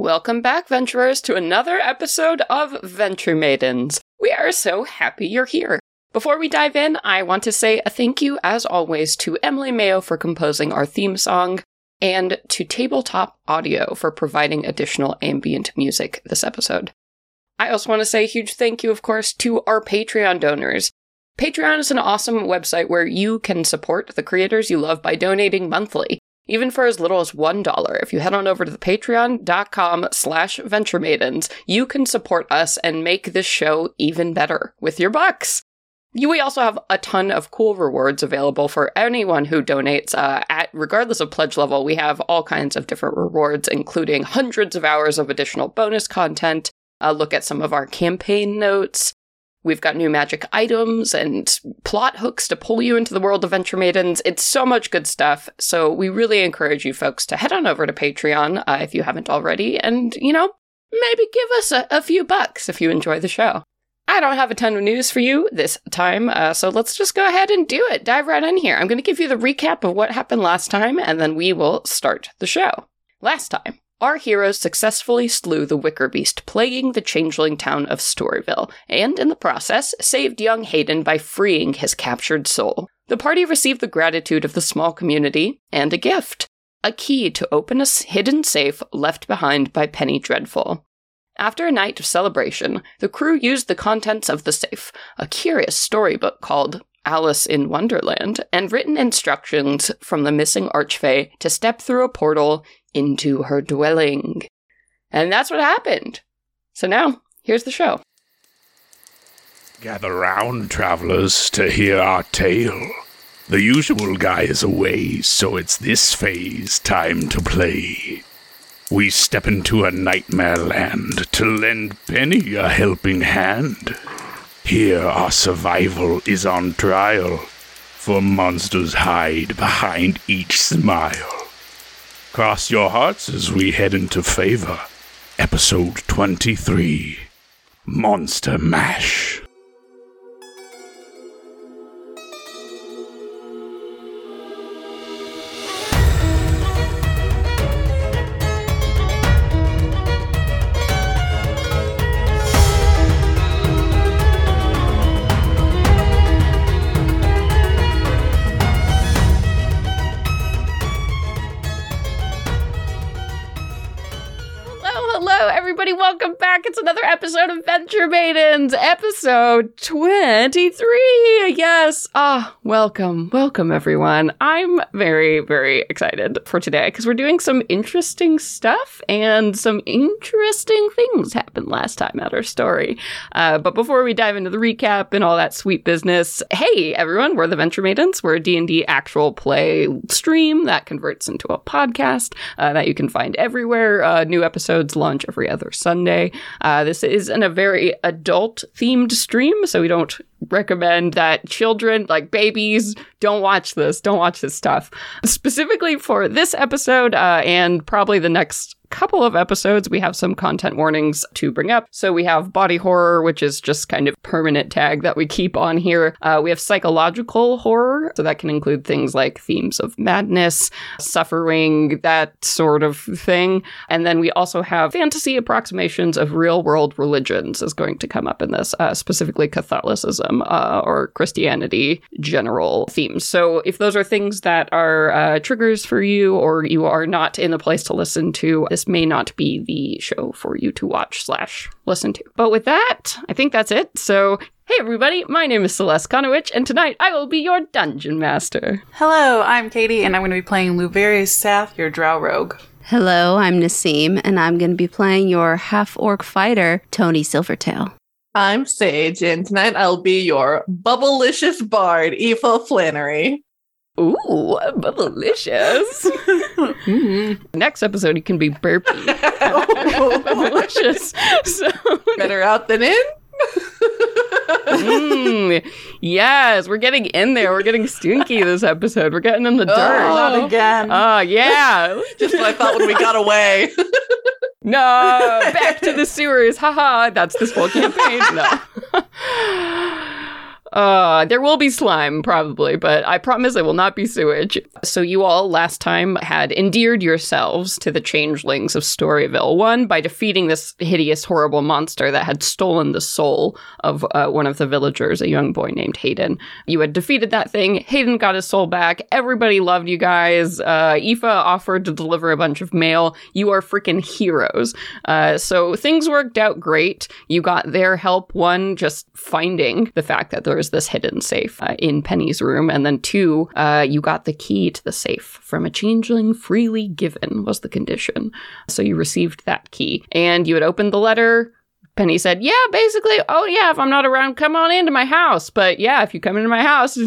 Welcome back, Venturers, to another episode of Venture Maidens. We are so happy you're here. Before we dive in, I want to say a thank you, as always, to Emily Mayo for composing our theme song, and to Tabletop Audio for providing additional ambient music this episode. I also want to say a huge thank you, of course, to our Patreon donors. Patreon is an awesome website where you can support the creators you love by donating monthly, even for as little as $1. If you head on over to the patreon.com/venturemaidens, you can support us and make this show even better with your bucks. We also have a ton of cool rewards available for anyone who donates. Regardless of pledge level, we have all kinds of different rewards, including hundreds of hours of additional bonus content, a look at some of our campaign notes. We've got new magic items and plot hooks to pull you into the world of Venture Maidens. It's so much good stuff, so we really encourage you folks to head on over to Patreon if you haven't already, and, maybe give us a few bucks if you enjoy the show. I don't have a ton of news for you this time, so let's just go ahead and do it. Dive right in here. I'm going to give you the recap of what happened last time, and then we will start the show. Last time, our heroes successfully slew the Wicker Beast plaguing the changeling town of Storyville, and in the process, saved young Hayden by freeing his captured soul. The party received the gratitude of the small community, and a gift. A key to open a hidden safe left behind by Penny Dreadful. After a night of celebration, the crew used the contents of the safe, a curious storybook called Alice in Wonderland, and written instructions from the missing Archfey to step through a portal into her dwelling. And that's what happened. So now, here's the show. Gather round, travelers, to hear our tale. The usual guy is away, so it's this phase time to play. We step into a nightmare land to lend Penny a helping hand. Here our survival is on trial, for monsters hide behind each smile. Cross your hearts as we head into favor. Episode 23, Monster Mash. Welcome back. It's another episode of Venture Maidens, episode 23. Yes. Welcome everyone. I'm very, very excited for today because we're doing some interesting stuff and some interesting things happened last time at our story. But before we dive into the recap and all that sweet business, hey everyone, we're the Venture Maidens. We're a D&D actual play stream that converts into a podcast that you can find everywhere. New episodes launch every other Sunday. This is a very adult-themed stream, so we don't recommend that children, like babies, don't watch this stuff. Specifically for this episode, and probably the next couple of episodes, we have some content warnings to bring up. So we have body horror, which is just kind of permanent tag that we keep on here. We have psychological horror, so that can include things like themes of madness, suffering, that sort of thing. And then we also have fantasy approximations of real-world religions is going to come up in this, specifically Catholicism or Christianity general themes. So if those are things that are triggers for you, or you are not in the place to listen to, this may not be the show for you to watch/listen to. But with that, I think that's it. So, hey everybody, my name is Celeste Konowich, and tonight I will be your Dungeon Master. Hello, I'm Katie, and I'm going to be playing Luverius Sath, your Drow Rogue. Hello, I'm Nassim, and I'm going to be playing your half-orc fighter, Tony Silvertail. I'm Sage, and tonight I'll be your Bubblicious Bard, Aoife Flannery. Ooh, Bubblicious. Next episode, it can be burpy. Bubblicious. So, better out than in? Yes, we're getting in there. We're getting stinky this episode. We're getting in the dirt. Not again. Yeah. Just what I thought when we got away. No, back to the sewers. Haha, that's this whole campaign. No. There will be slime, probably, but I promise it will not be sewage. So you all last time had endeared yourselves to the changelings of Storyville. One, by defeating this hideous, horrible monster that had stolen the soul of one of the villagers, a young boy named Hayden. You had defeated that thing. Hayden got his soul back. Everybody loved you guys. Aoife offered to deliver a bunch of mail. You are freaking heroes. So things worked out great. You got their help. One, just finding the fact that there was this hidden safe in Penny's room. And then two, you got the key to the safe from a changeling freely given was the condition. So you received that key. And you had opened the letter. Penny said, yeah, basically, oh yeah, if I'm not around, come on into my house. But yeah, if you come into my house,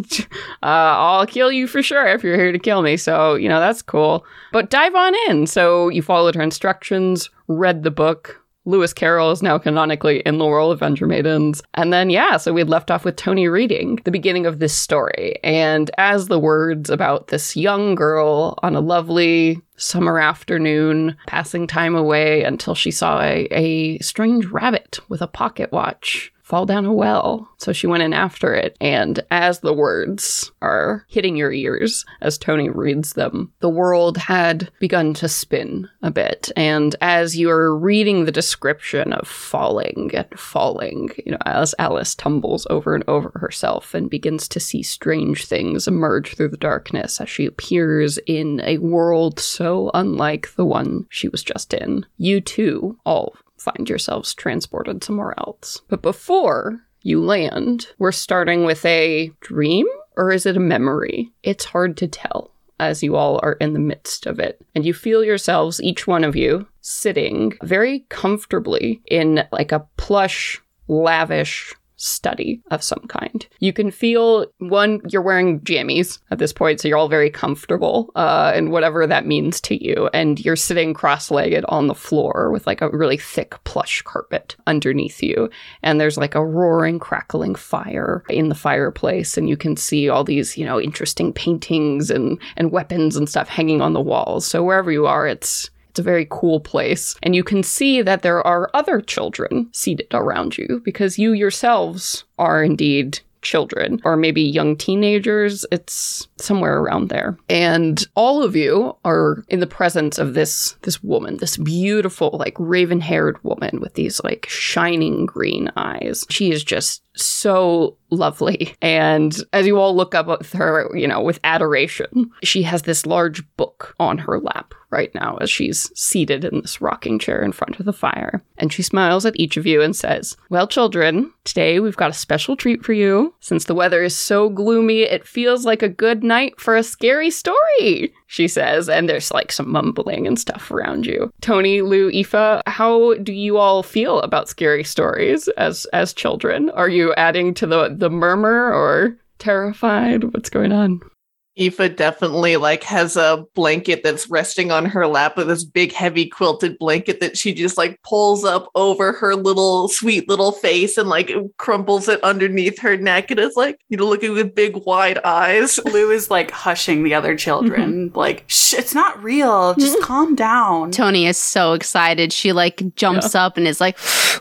I'll kill you for sure if you're here to kill me. So, that's cool. But dive on in. So you followed her instructions, read the book. Lewis Carroll is now canonically in the world of Venture Maidens. And then, so we had left off with Tony reading the beginning of this story. And as the words about this young girl on a lovely summer afternoon, passing time away until she saw a strange rabbit with a pocket watch fall down a well. So she went in after it. And as the words are hitting your ears, as Tony reads them, the world had begun to spin a bit. And as you're reading the description of falling and falling, as Alice tumbles over and over herself and begins to see strange things emerge through the darkness as she appears in a world so unlike the one she was just in, you too all find yourselves transported somewhere else. But before you land, we're starting with a dream, or is it a memory? It's hard to tell as you all are in the midst of it. And you feel yourselves, each one of you, sitting very comfortably in like a plush, lavish study of some kind. You can feel, one, you're wearing jammies at this point, so you're all very comfortable, and whatever that means to you. And you're sitting cross-legged on the floor with like a really thick plush carpet underneath you. And there's like a roaring, crackling fire in the fireplace. And you can see all these, interesting paintings and weapons and stuff hanging on the walls. So wherever you are, it's a very cool place. And you can see that there are other children seated around you because you yourselves are indeed children, or maybe young teenagers. It's somewhere around there. And all of you are in the presence of this woman, this beautiful, like raven-haired woman with these like shining green eyes. She is just so lovely. And as you all look up at her, with adoration, she has this large book on her lap right now as she's seated in this rocking chair in front of the fire. And she smiles at each of you and says, well, children, today we've got a special treat for you. Since the weather is so gloomy, it feels like a good night for a scary story, she says. And there's like some mumbling and stuff around you. Tony, Lou, Aoife, how do you all feel about scary stories as children? Are you adding to the murmur or terrified? What's going on? Aoife definitely has a blanket that's resting on her lap, with this big heavy quilted blanket that she just pulls up over her sweet little face and crumples it underneath her neck, and is looking with big wide eyes. Lou is hushing the other children, shh, it's not real, just calm down. Tony is so excited. She jumps up and is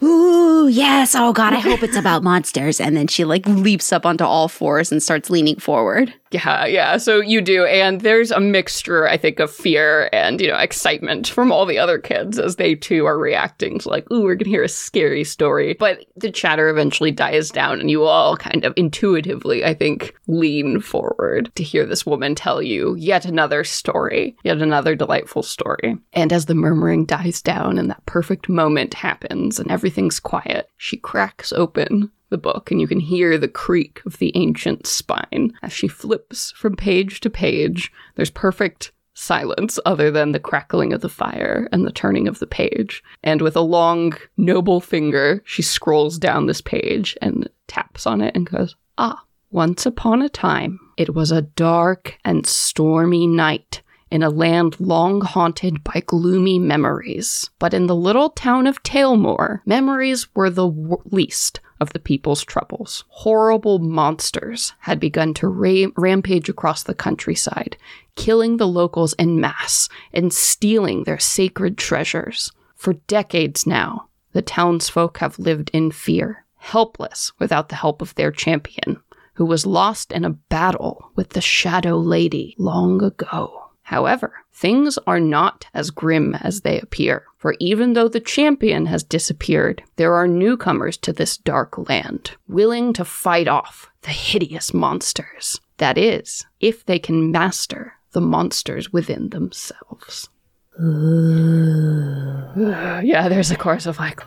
ooh, yes, oh god, I hope it's about monsters. And then she leaps up onto all fours and starts leaning forward. Yeah. So you do. And there's a mixture, I think, of fear and, excitement from all the other kids as they too are reacting to ooh, we're going to hear a scary story. But the chatter eventually dies down and you all kind of intuitively, I think, lean forward to hear this woman tell you yet another story, yet another delightful story. And as the murmuring dies down and that perfect moment happens and everything's quiet, she cracks open the book, and you can hear the creak of the ancient spine as she flips from page to page. There's perfect silence other than the crackling of the fire and the turning of the page. And with a long, noble finger, she scrolls down this page and taps on it and goes, once upon a time, it was a dark and stormy night in a land long haunted by gloomy memories. But in the little town of Tailmore, memories were the least of the people's troubles. Horrible monsters had begun to rampage across the countryside, killing the locals en masse and stealing their sacred treasures. For decades now, the townsfolk have lived in fear, helpless without the help of their champion. who was lost in a battle with the Shadow Lady long ago. However, things are not as grim as they appear, for even though the champion has disappeared, there are newcomers to this dark land, willing to fight off the hideous monsters. That is, if they can master the monsters within themselves. Yeah, there's a chorus of like,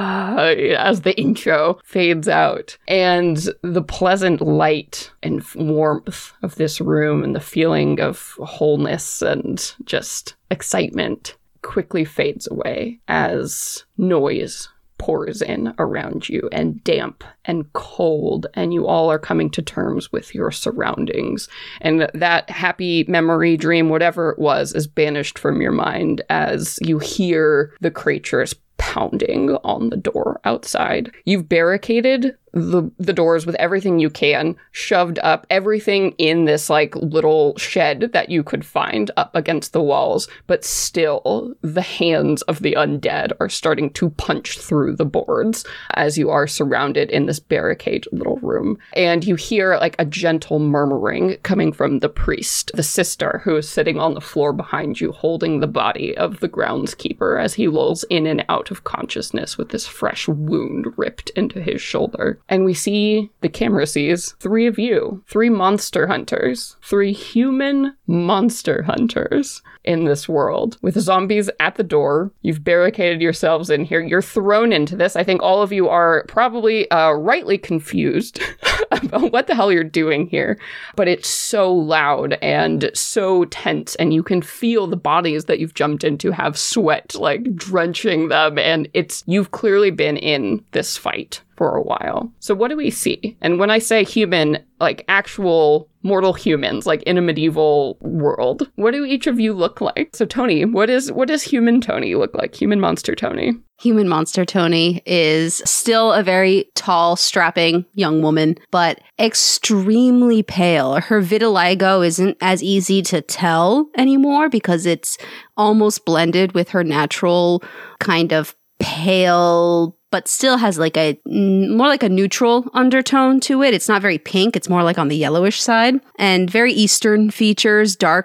as the intro fades out. And the pleasant light and warmth of this room and the feeling of wholeness and just excitement quickly fades away as noise pours in around you, and damp and cold, and you all are coming to terms with your surroundings. And that happy memory, dream, whatever it was, is banished from your mind as you hear the creatures pounding on the door outside. You've barricaded the doors with everything you can, shoved up everything in this like little shed that you could find up against the walls, but still the hands of the undead are starting to punch through the boards as you are surrounded in this barricade little room. And you hear like a gentle murmuring coming from the priest, the sister who is sitting on the floor behind you, holding the body of the groundskeeper as he lolls in and out of consciousness with this fresh wound ripped into his shoulder. And we see, the camera sees, 3 of you, 3 monster hunters, 3 human monster hunters in this world. With zombies at the door, you've barricaded yourselves in here, you're thrown into this. I think all of you are probably rightly confused about what the hell you're doing here. But it's so loud and so tense, and you can feel the bodies that you've jumped into have sweat, like, drenching them, and you've clearly been in this fight for a while. So what do we see? And when I say human, like actual mortal humans, like in a medieval world, what do each of you look like? So Tony, what does human Tony look like? Human monster Tony? Human monster Tony is still a very tall, strapping young woman, but extremely pale. Her vitiligo isn't as easy to tell anymore because it's almost blended with her natural kind of pale, but still has like more like a neutral undertone to it. It's not very pink. It's more like on the yellowish side, and very Eastern features, dark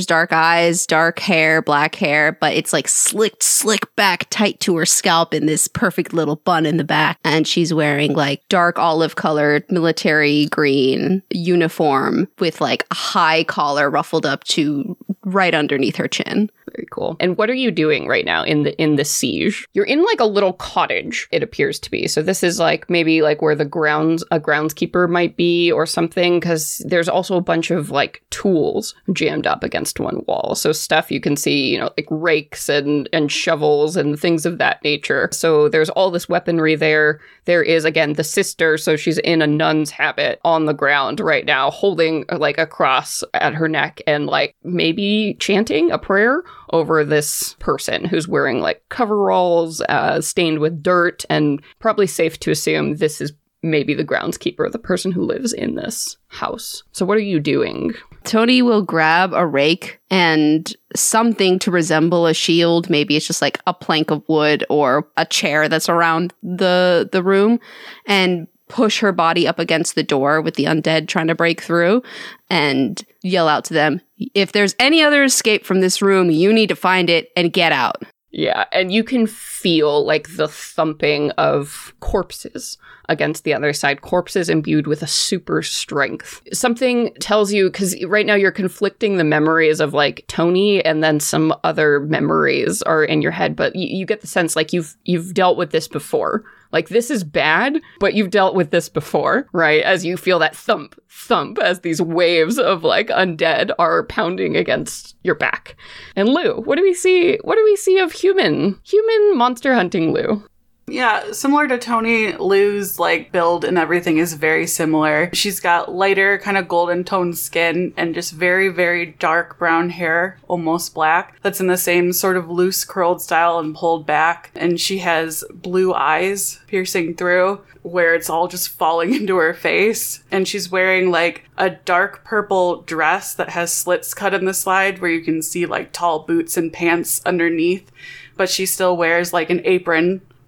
eyes, dark hair, black hair, but it's like slick back tight to her scalp in this perfect little bun in the back. And she's wearing like dark olive colored military green uniform with like a high collar ruffled up to right underneath her chin. Very cool. And what are you doing right now in the siege? You're in like a little cottage, it appears to be. So this is like maybe like where a groundskeeper might be or something, because there's also a bunch of like tools jammed up against one wall. So stuff you can see, you know, like rakes and shovels and things of that nature. So there's all this weaponry there. There is, again, the sister, so she's in a nun's habit on the ground right now, holding like a cross at her neck and like maybe chanting a prayer over this person who's wearing like coveralls stained with dirt, and probably safe to assume this is maybe the groundskeeper, the person who lives in this house. So what are you doing? Tony will grab a rake and something to resemble a shield. Maybe it's just like a plank of wood or a chair that's around the room, and push her body up against the door with the undead trying to break through, and yell out to them, if there's any other escape from this room, you need to find it and get out. Yeah, and you can feel like the thumping of corpses against the other side, corpses imbued with a super strength. Something tells you, because right now you're conflicting the memories of like Tony and then some other memories are in your head, but you get the sense like you've dealt with this before. Like, this is bad, but you've dealt with this before, right? As you feel that thump as these waves of like undead are pounding against your back. And Lou, what do we see? What do we see of human monster hunting Lou? Yeah, similar to Tony, Lou's like build and everything is very similar. She's got lighter kind of golden toned skin and just very, very dark brown hair, almost black. That's in the same sort of loose curled style and pulled back. And she has blue eyes piercing through where it's all just falling into her face. And she's wearing like a dark purple dress that has slits cut in the side where you can see like tall boots and pants underneath. But she still wears like an apron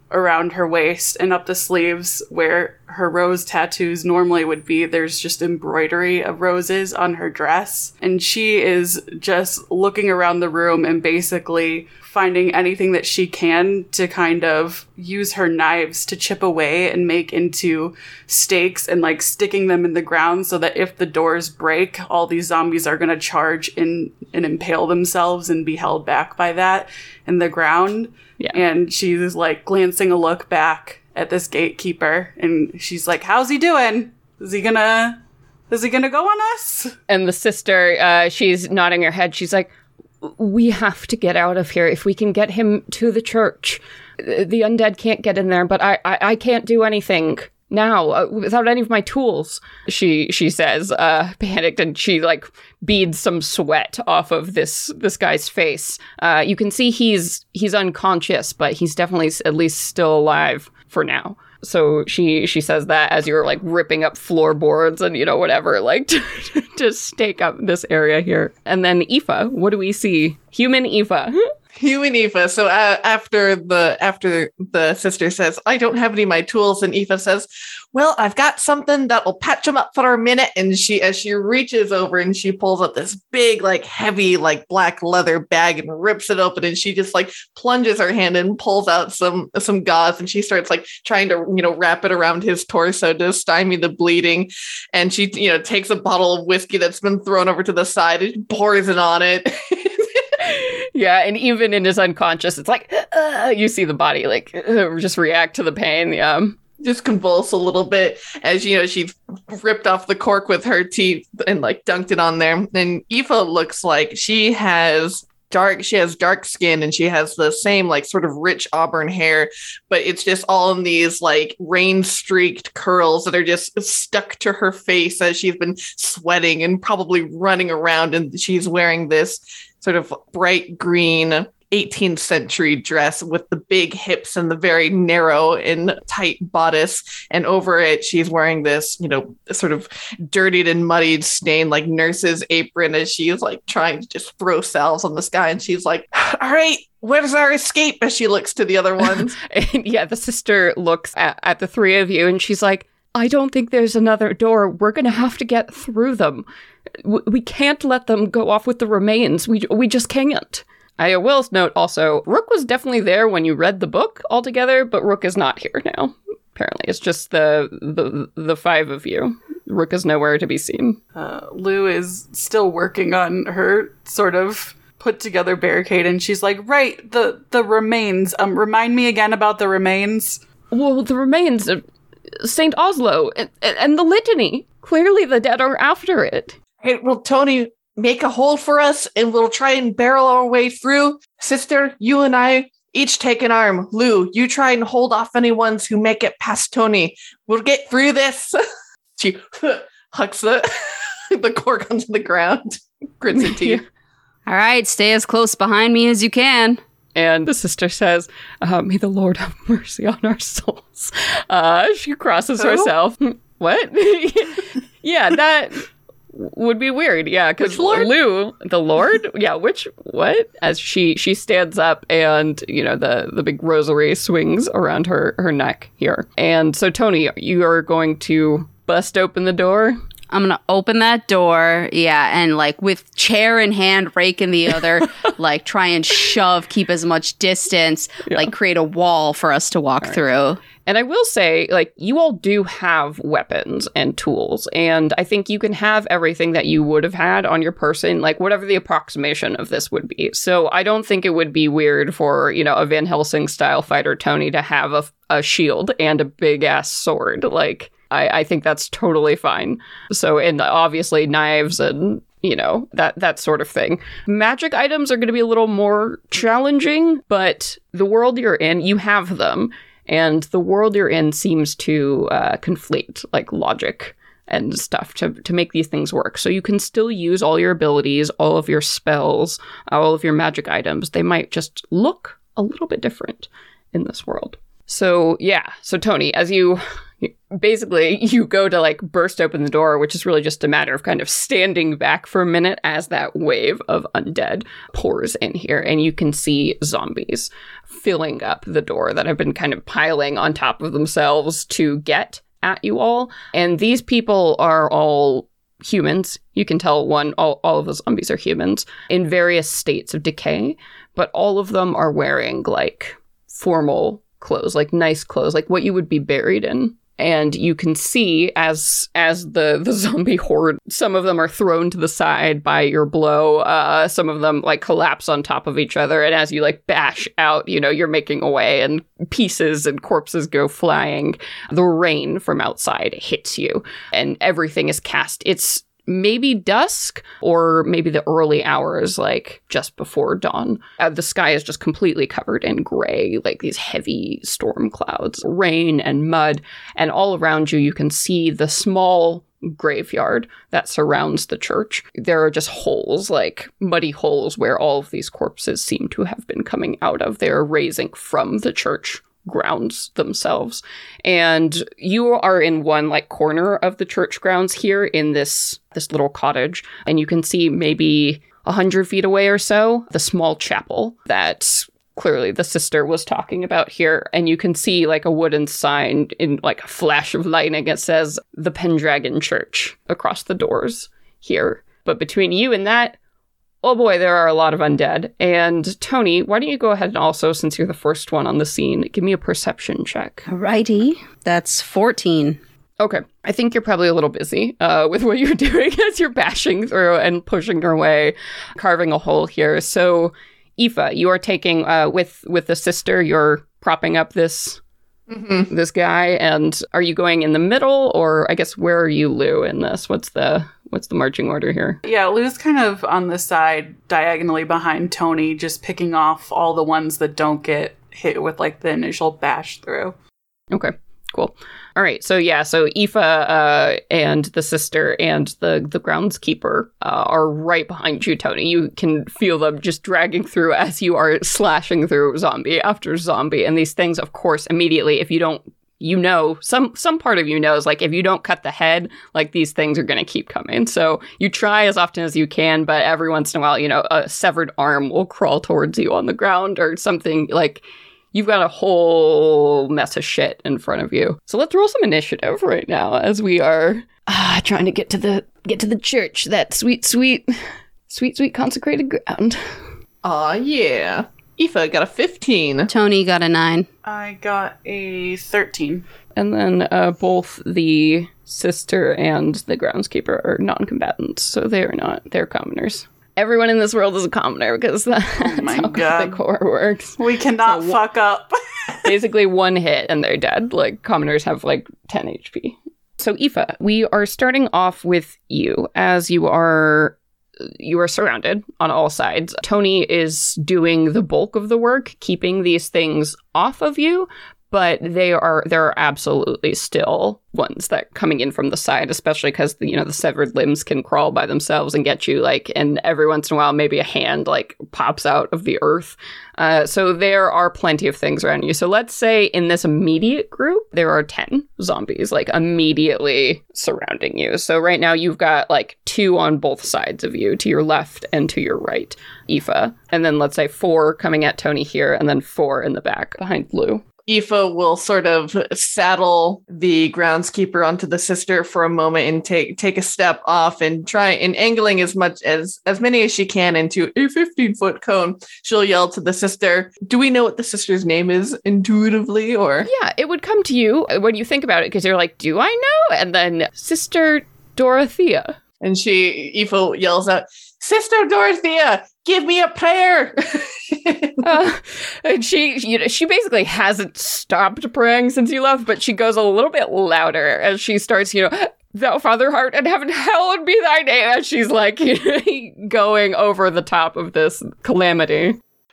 around her waist and up the sleeves where her rose tattoos normally would be. There's just embroidery of roses on her dress. And she is just looking around the room and basically finding anything that she can to kind of use her knives to chip away and make into stakes and like sticking them in the ground so that if the doors break, all these zombies are going to charge in and impale themselves and be held back by that in the ground. Yeah. And she's like glancing a look back at this gatekeeper and she's like, how's he doing? Is he gonna go on us? And the sister, she's nodding her head. She's like, we have to get out of here. If we can get him to the church, the undead can't get in there, but I can't do anything now without any of my tools. She says, panicked, and she like beads some sweat off of this guy's face. You can see he's unconscious, but he's definitely at least still alive for now. So she says that as you're like ripping up floorboards and, whatever, like to stake up this area here. And then Aoife, what do we see? Human Aoife. Human Aoife. So after the sister says, I don't have any of my tools, and Aoife says, well, I've got something that'll patch them up for a minute. And as she reaches over and she pulls up this big, like heavy, like black leather bag and rips it open, and she just like plunges her hand and pulls out some gauze, and she starts like trying to, wrap it around his torso to stymie the bleeding. And she, takes a bottle of whiskey that's been thrown over to the side and pours it on it. Yeah, and even in his unconscious, it's like, you see the body, like, just react to the pain, yeah. Just convulse a little bit as, she ripped off the cork with her teeth and, like, dunked it on there. And Aoife looks like she has dark skin, and she has the same, like, sort of rich auburn hair, but it's just all in these, like, rain-streaked curls that are just stuck to her face as she's been sweating and probably running around, and she's wearing this sort of bright green 18th century dress with the big hips and the very narrow and tight bodice. And over it, she's wearing this, sort of dirtied and muddied, stained like nurse's apron as she's like trying to just throw salves on the sky. And she's like, all right, where's our escape? As she looks to the other ones. And yeah, the sister looks at the three of you and she's like, I don't think there's another door. We're going to have to get through them. We can't let them go off with the remains. We just can't. I will note also, Rook was definitely there when you read the book altogether, but Rook is not here now. Apparently, it's just the five of you. Rook is nowhere to be seen. Lou is still working on her sort of put together barricade, and she's like, right, the remains. Remind me again about the remains. Well, the remains of St. Oslo and the litany. Clearly the dead are after it. Hey, well, Tony, make a hole for us and we'll try and barrel our way through. Sister, you and I each take an arm. Lou, you try and hold off any ones who make it past Tony. We'll get through this. She hucks the cork onto the ground. Grits her teeth. All right, stay as close behind me as you can. And the sister says, may the Lord have mercy on our souls. She crosses herself. What? Yeah, that would be weird. Yeah, because Lou, the Lord? Yeah, what? As she stands up and, the big rosary swings around her neck here. And so, Tony, you are going to bust open the door? I'm going to open that door, and, like, with chair in hand, rake in the other, like, try and keep as much distance, like, create a wall for us to walk through. And I will say, like, you all do have weapons and tools, and I think you can have everything that you would have had on your person, like, whatever the approximation of this would be. So I don't think it would be weird for, a Van Helsing-style fighter Tony to have a shield and a big-ass sword, like... I think that's totally fine. So, and obviously knives and, that sort of thing. Magic items are going to be a little more challenging, but the world you're in, you have them. And the world you're in seems to conflate, like, logic and stuff to make these things work. So you can still use all your abilities, all of your spells, all of your magic items. They might just look a little bit different in this world. So, yeah. So, Tony, as you Basically, you go to like burst open the door, which is really just a matter of kind of standing back for a minute as that wave of undead pours in here. And you can see zombies filling up the door that have been kind of piling on top of themselves to get at you all. And these people are all humans. You can tell all of the zombies are humans in various states of decay, but all of them are wearing like formal clothes, like nice clothes, like what you would be buried in. And you can see as the zombie horde, some of them are thrown to the side by your blow. Some of them like collapse on top of each other. And as you like bash out, you're making away and pieces and corpses go flying. The rain from outside hits you and everything is cast. It's maybe dusk or maybe the early hours, like just before dawn. The sky is just completely covered in gray, like these heavy storm clouds, rain and mud. And all around you, you can see the small graveyard that surrounds the church. There are just holes, like muddy holes where all of these corpses seem to have been coming out of. They're raising from the church grounds themselves. And you are in one like corner of the church grounds here in this little cottage. And you can see maybe 100 feet away or so, the small chapel that clearly the sister was talking about here. And you can see like a wooden sign in like a flash of lightning. It says the Pendragon Church across the doors here. But between you and that, oh boy, there are a lot of undead. And Tony, why don't you go ahead and also, since you're the first one on the scene, give me a perception check. Alrighty. That's 14. Okay. I think you're probably a little busy with what you're doing as you're bashing through and pushing your way, carving a hole here. So, Aoife, you are taking, with the sister, you're propping up this guy. And are you going in the middle, or I guess where are you, Lou, in this? What's the marching order here? Yeah, Lou's kind of on the side, diagonally behind Tony, just picking off all the ones that don't get hit with like the initial bash through. Okay, cool. All right, so Aoife and the sister and the groundskeeper are right behind you, Tony. You can feel them just dragging through as you are slashing through zombie after zombie. And these things, of course, immediately, if you don't, some part of you knows, like, if you don't cut the head, like, these things are going to keep coming. So you try as often as you can, but every once in a while, a severed arm will crawl towards you on the ground or something. Like, you've got a whole mess of shit in front of you. So let's roll some initiative right now as we are trying to get to the church, that sweet consecrated ground. Aw, yeah. Aoife got a 15. Tony got a 9. I got a 13. And then both the sister and the groundskeeper are non-combatants, so they're commoners. Everyone in this world is a commoner because that's how the core works. We cannot fuck up. Basically one hit and they're dead. Like, commoners have like 10 HP. So Aoife, we are starting off with you as you are surrounded on all sides. Tony is doing the bulk of the work, keeping these things off of you, but there are absolutely still ones that coming in from the side, especially because the severed limbs can crawl by themselves and get you, like, and every once in a while maybe a hand like pops out of the earth. So there are plenty of things around you. So let's say in this immediate group there are 10 zombies like immediately surrounding you. So right now you've got like 2 on both sides of you, to your left and to your right, Aoife, and then let's say 4 coming at Tony here, and then 4 in the back behind Lou. Aoife will sort of saddle the groundskeeper onto the sister for a moment and take a step off and try and angling as many as she can into a 15-foot cone. She'll yell to the sister, do we know what the sister's name is intuitively, or? Yeah, it would come to you when you think about it, because you're like, do I know? And then Sister Dorothea. And Aoife yells out, Sister Dorothea, give me a prayer. And she basically hasn't stopped praying since you left, but she goes a little bit louder as she starts, thou Father heart in heaven, hallowed be thy name, as she's like going over the top of this calamity.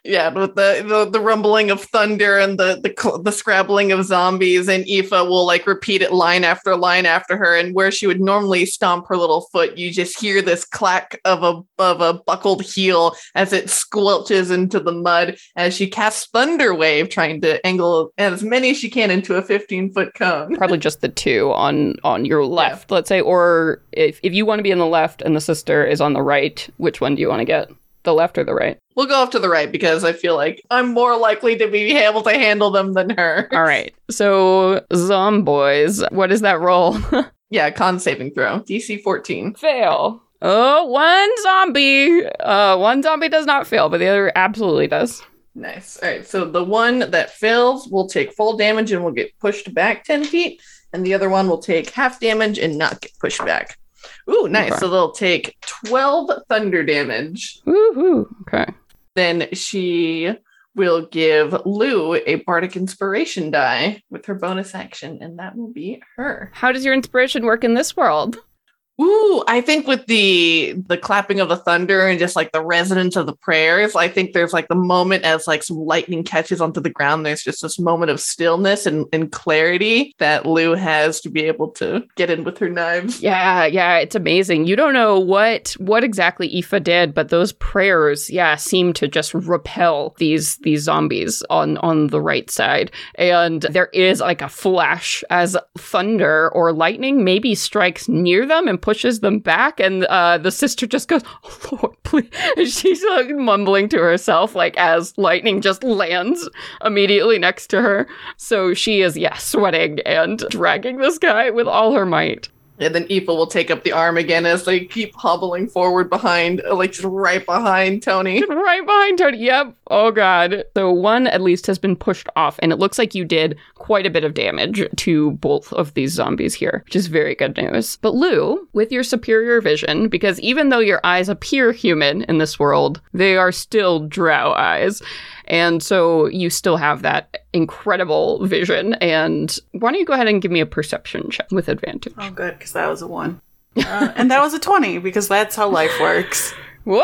Yeah, with the rumbling of thunder and the scrabbling of zombies, and Aoife will like repeat it line after line after her, and where she would normally stomp her little foot, you just hear this clack of a buckled heel as it squelches into the mud as she casts Thunder Wave, trying to angle as many as she can into a 15-foot cone. Probably just the two on your left, let's say, or if you want to be in the left and the sister is on the right, which one do you want to get? The left or the right? We'll go off to the right because I feel like I'm more likely to be able to handle them than her. All right. So, Zomboys, what is that roll? Yeah, con saving throw. DC 14. Fail. Oh, one zombie. One zombie does not fail, but the other absolutely does. Nice. All right. So the one that fails will take full damage and will get pushed back 10 feet. And the other one will take half damage and not get pushed back. Ooh, nice. Okay. So they'll take 12 thunder damage. Woohoo. Okay. Then she will give Lou a bardic inspiration die with her bonus action, and that will be her. How does your inspiration work in this world? Ooh, I think with the clapping of the thunder and just like the resonance of the prayers, I think there's like the moment as like some lightning catches onto the ground, there's just this moment of stillness and clarity that Lou has to be able to get in with her knives. Yeah, it's amazing. You don't know what exactly Aoife did, but those prayers, seem to just repel these zombies on the right side. And there is like a flash as thunder or lightning maybe strikes near them and pushes them back, and the sister just goes, "Oh Lord, please!" And she's like mumbling to herself, like as lightning just lands immediately next to her. So she is, sweating and dragging this guy with all her might. And then Aoife will take up the arm again as they keep hobbling forward behind, like just right behind Tony. Right behind Tony, yep. Oh god. So one at least has been pushed off, and it looks like you did quite a bit of damage to both of these zombies here, which is very good news. But Lou, with your superior vision, because even though your eyes appear human in this world, they are still drow eyes. And so you still have that incredible vision. And why don't you go ahead and give me a perception check with advantage? Oh, good, because that was a 1. And that was a 20, because that's how life works.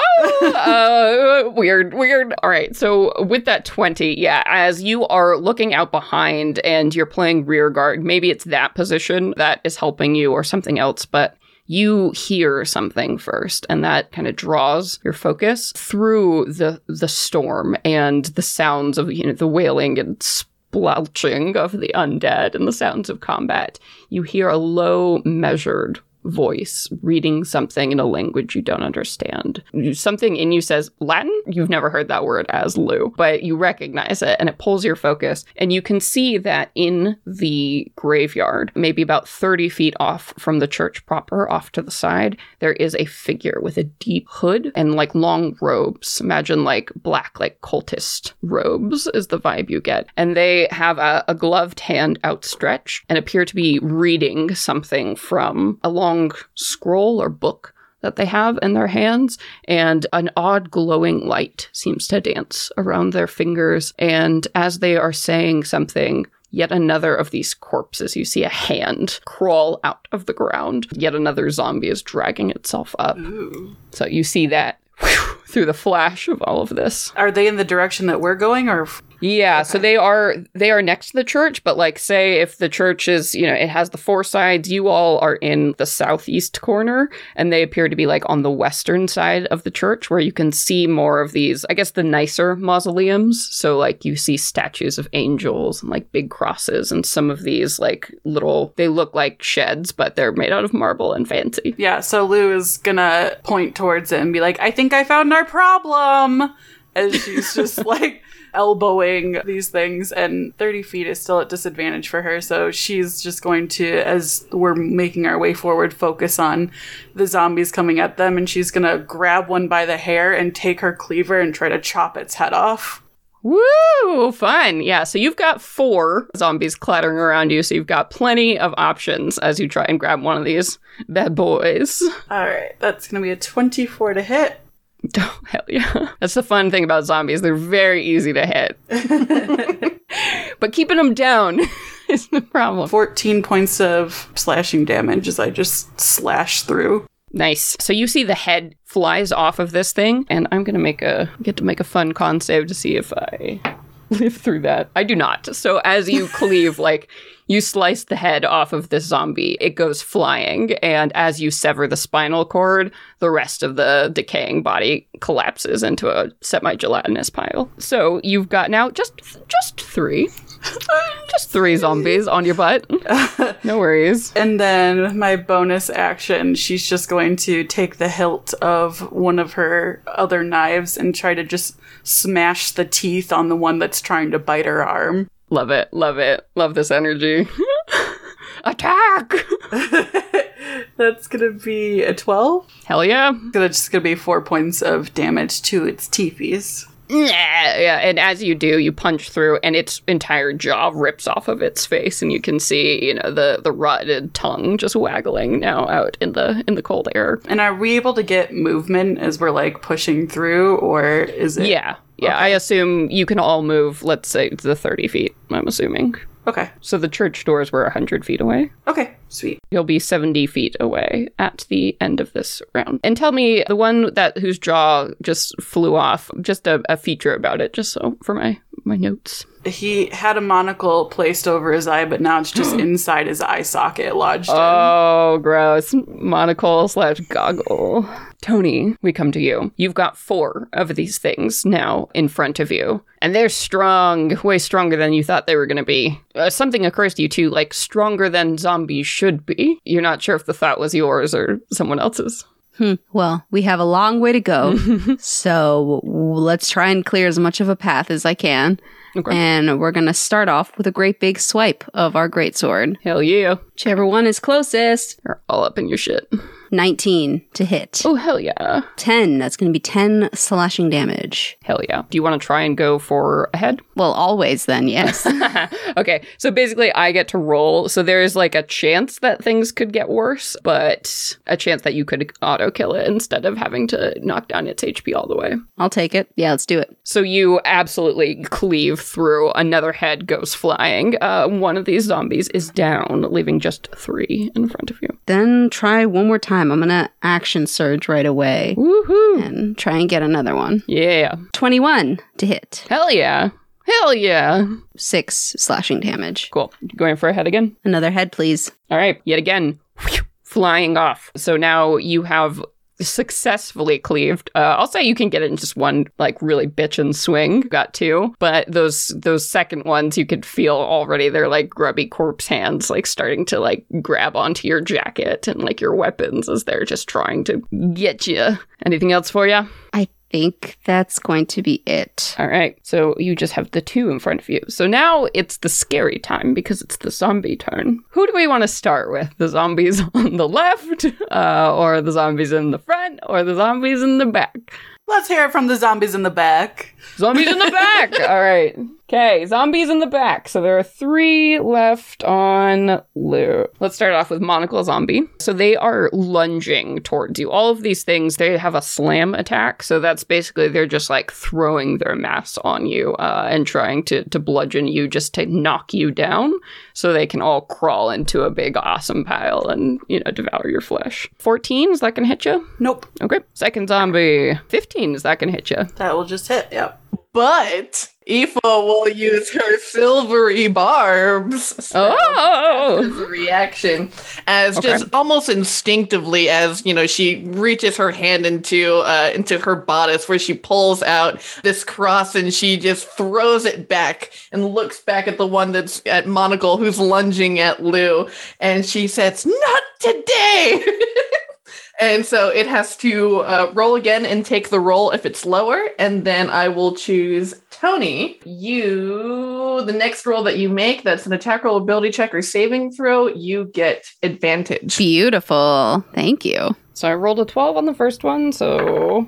Whoa! Weird. All right, so with that 20, as you are looking out behind and you're playing rear guard, maybe it's that position that is helping you or something else, but you hear something first, and that kind of draws your focus through the storm and the sounds of, the wailing and splelching of the undead and the sounds of combat. You hear a low, measured voice reading something in a language you don't understand. Something in you says Latin. You've never heard that word as Lou, but you recognize it, and it pulls your focus. And you can see that in the graveyard, maybe about 30 feet off from the church proper, off to the side, there is a figure with a deep hood and like long robes. Imagine like black, like cultist robes is the vibe you get. And they have a gloved hand outstretched and appear to be reading something from a long scroll or book that they have in their hands, and an odd glowing light seems to dance around their fingers. And as they are saying something, yet another of these corpses, you see a hand crawl out of the ground. Yet another zombie is dragging itself up. Ooh. So you see that through the flash of all of this. Are they in the direction that we're going, or? Yeah, okay. So they are next to the church, but like say if the church is, it has the 4 sides, you all are in the southeast corner, and they appear to be like on the western side of the church, where you can see more of these, I guess, the nicer mausoleums. So like you see statues of angels and like big crosses, and some of these like little, they look like sheds, but they're made out of marble and fancy. Yeah, so Lou is gonna point towards it and be like, "I think I found our problem," as she's just like elbowing these things, and 30 feet is still at disadvantage for her, so she's just going to, as we're making our way forward, focus on the zombies coming at them, and she's gonna grab one by the hair and take her cleaver and try to chop its head off. Woo! Fun. Yeah, so you've got 4 zombies clattering around you, so you've got plenty of options as you try and grab one of these bad boys. Alright, that's gonna be a 24 to hit. Oh, hell yeah. That's the fun thing about zombies. They're very easy to hit. But keeping them down is the problem. 14 points of slashing damage as I just slash through. Nice. So you see the head flies off of this thing, and I'm gonna get to make a fun con save to see if I live through that. I do not. So as you cleave, you slice the head off of this zombie, it goes flying, and as you sever the spinal cord, the rest of the decaying body collapses into a semi-gelatinous pile. So you've got now just 3. Just 3 zombies on your butt. No worries. And then my bonus action, she's just going to take the hilt of one of her other knives and try to just smash the teeth on the one that's trying to bite her arm. Love it. Love it. Love this energy. Attack! That's gonna be a 12. Hell yeah. That's just gonna be 4 points of damage to its teethies. Yeah, and as you do, you punch through, and its entire jaw rips off of its face, and you can see, the rotted tongue just waggling now out in the cold air. And are we able to get movement as we're pushing through, or is it? Yeah. Okay. I assume you can all move. Let's say the 30 feet. I'm assuming. Okay. So the church doors were 100 feet away. Okay. Sweet. You'll be 70 feet away at the end of this round. And tell me, the one whose jaw just flew off, just a feature about it, just so for my notes. He had a monocle placed over his eye, but now it's just inside his eye socket lodged in. Oh, gross. Monocle/goggle. Tony, we come to you. You've got 4 of these things now in front of you. And they're strong, way stronger than you thought they were going to be. Something occurs to you, too, stronger than zombies should be. You're not sure if the thought was yours or someone else's. Well, we have a long way to go, so let's try and clear as much of a path as I can. Okay. And we're going to start off with a great big swipe of our greatsword. Hell yeah. Whichever one is closest. You're all up in your shit. 19 to hit. Oh, hell yeah. 10. That's going to be 10 slashing damage. Hell yeah. Do you want to try and go for a head? Well, always then, yes. Okay, so basically I get to roll. So there is a chance that things could get worse, but a chance that you could auto-kill it instead of having to knock down its HP all the way. I'll take it. Yeah, let's do it. So you absolutely cleave through. Another head goes flying. One of these zombies is down, leaving just 3 in front of you. Then try one more time. I'm going to action surge right away. Woohoo! And try and get another one. Yeah. 21 to hit. Hell yeah. Hell yeah. 6 slashing damage. Cool. Going for a head again? Another head, please. All right. Yet again, flying off. So now you have successfully cleaved. I'll say you can get it in just one really bitchin' swing. Got 2, but those second ones you could feel already. They're grubby corpse hands starting to grab onto your jacket and your weapons as they're just trying to get you. Anything else for you? I think that's going to be it. All right. So you just have the 2 in front of you. So now it's the scary time because it's the zombie turn. Who do we want to start with? The zombies on the left, or the zombies in the front, or the zombies in the back? Let's hear it from the zombies in the back. Zombies in the back! All right. Okay, zombies in the back. So there are 3 left on Lou. Let's start off with Monocle Zombie. So they are lunging towards you. All of these things, they have a slam attack. So that's basically they're just throwing their mass on you and trying to bludgeon you just to knock you down so they can all crawl into a big awesome pile and, devour your flesh. 14, is that going to hit you? Nope. Okay. Second zombie. 15, is that going to hit you? That will just hit, yep. But Aoife will use her silvery barbs as a reaction, as just almost instinctively, as she reaches her hand into her bodice, where she pulls out this cross and she just throws it back and looks back at the one that's at Monocle, who's lunging at Lou, and she says, "Not today." And so it has to roll again and take the roll if it's lower. And then I will choose Tony. The next roll that you make, that's an attack roll, ability check, or saving throw, you get advantage. Beautiful. Thank you. So I rolled a 12 on the first one, so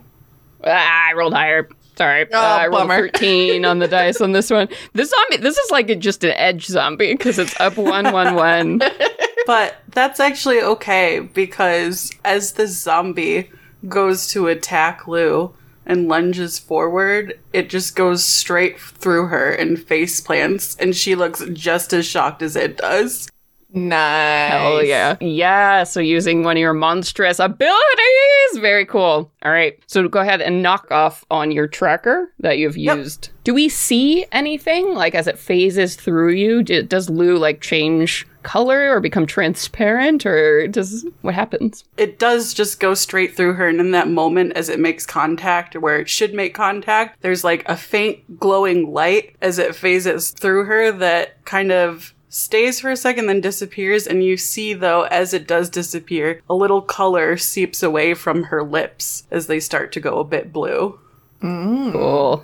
I rolled higher. Sorry. I rolled a 13 on the dice on this one. This zombie, this is just an edge zombie because it's up 1, 1, 1. But that's actually okay, because as the zombie goes to attack Lou and lunges forward, it just goes straight through her and face plants, and she looks just as shocked as it does. Nice. Hell yeah. Yeah, so using one of your monstrous abilities. Very cool. All right, so go ahead and knock off on your tracker that you've used. Do we see anything, like, as it phases through you? Does Lou, like, change color or become transparent, or what happens? It does just go straight through her, and in that moment as it makes contact, or where it should make contact, there's, like, a faint glowing light as it phases through her that kind of stays for a second, then disappears, and you see, though, as it does disappear, a little color seeps away from her lips as they start to go a bit blue. Cool.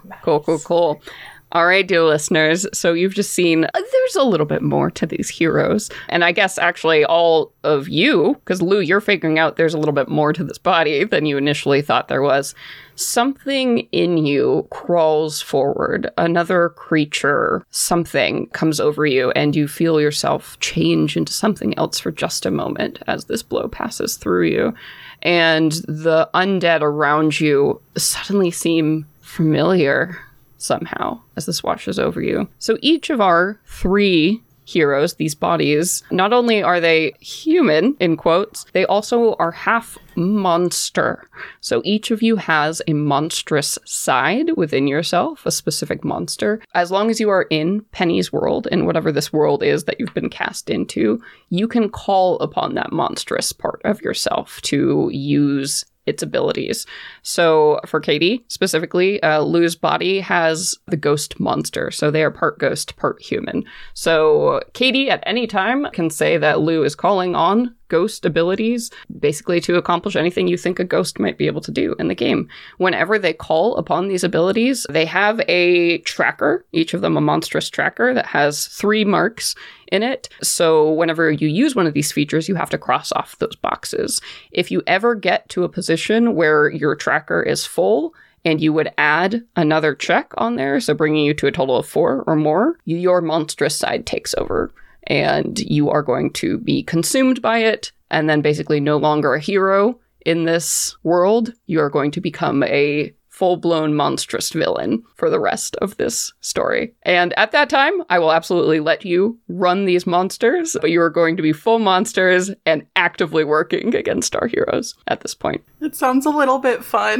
All right, dear listeners, so you've just seen there's a little bit more to these heroes. And I guess actually all of you, because Lou, you're figuring out there's a little bit more to this body than you initially thought there was. Something in you crawls forward. Another creature, something comes over you, and you feel yourself change into something else for just a moment as this blow passes through you. And the undead around you suddenly seem familiar somehow as this washes over you. So each of our 3 heroes, these bodies, not only are they human, in quotes, they also are half monster. So each of you has a monstrous side within yourself, a specific monster. As long as you are in Penny's world, and whatever this world is that you've been cast into, you can call upon that monstrous part of yourself to use its abilities. So for Katie, specifically, Lou's body has the ghost monster. So they are part ghost, part human. So Katie at any time can say that Lou is calling on ghost abilities, basically to accomplish anything you think a ghost might be able to do in the game. Whenever they call upon these abilities, they have a tracker, each of them a monstrous tracker that has 3 marks in it. So whenever you use one of these features, you have to cross off those boxes. If you ever get to a position where your tracker is full and you would add another check on there, so bringing you to a total of 4 or more, your monstrous side takes over. And you are going to be consumed by it, and then basically no longer a hero in this world. You are going to become a full-blown monstrous villain for the rest of this story. And at that time, I will absolutely let you run these monsters, but you are going to be full monsters and actively working against our heroes at this point. It sounds a little bit fun.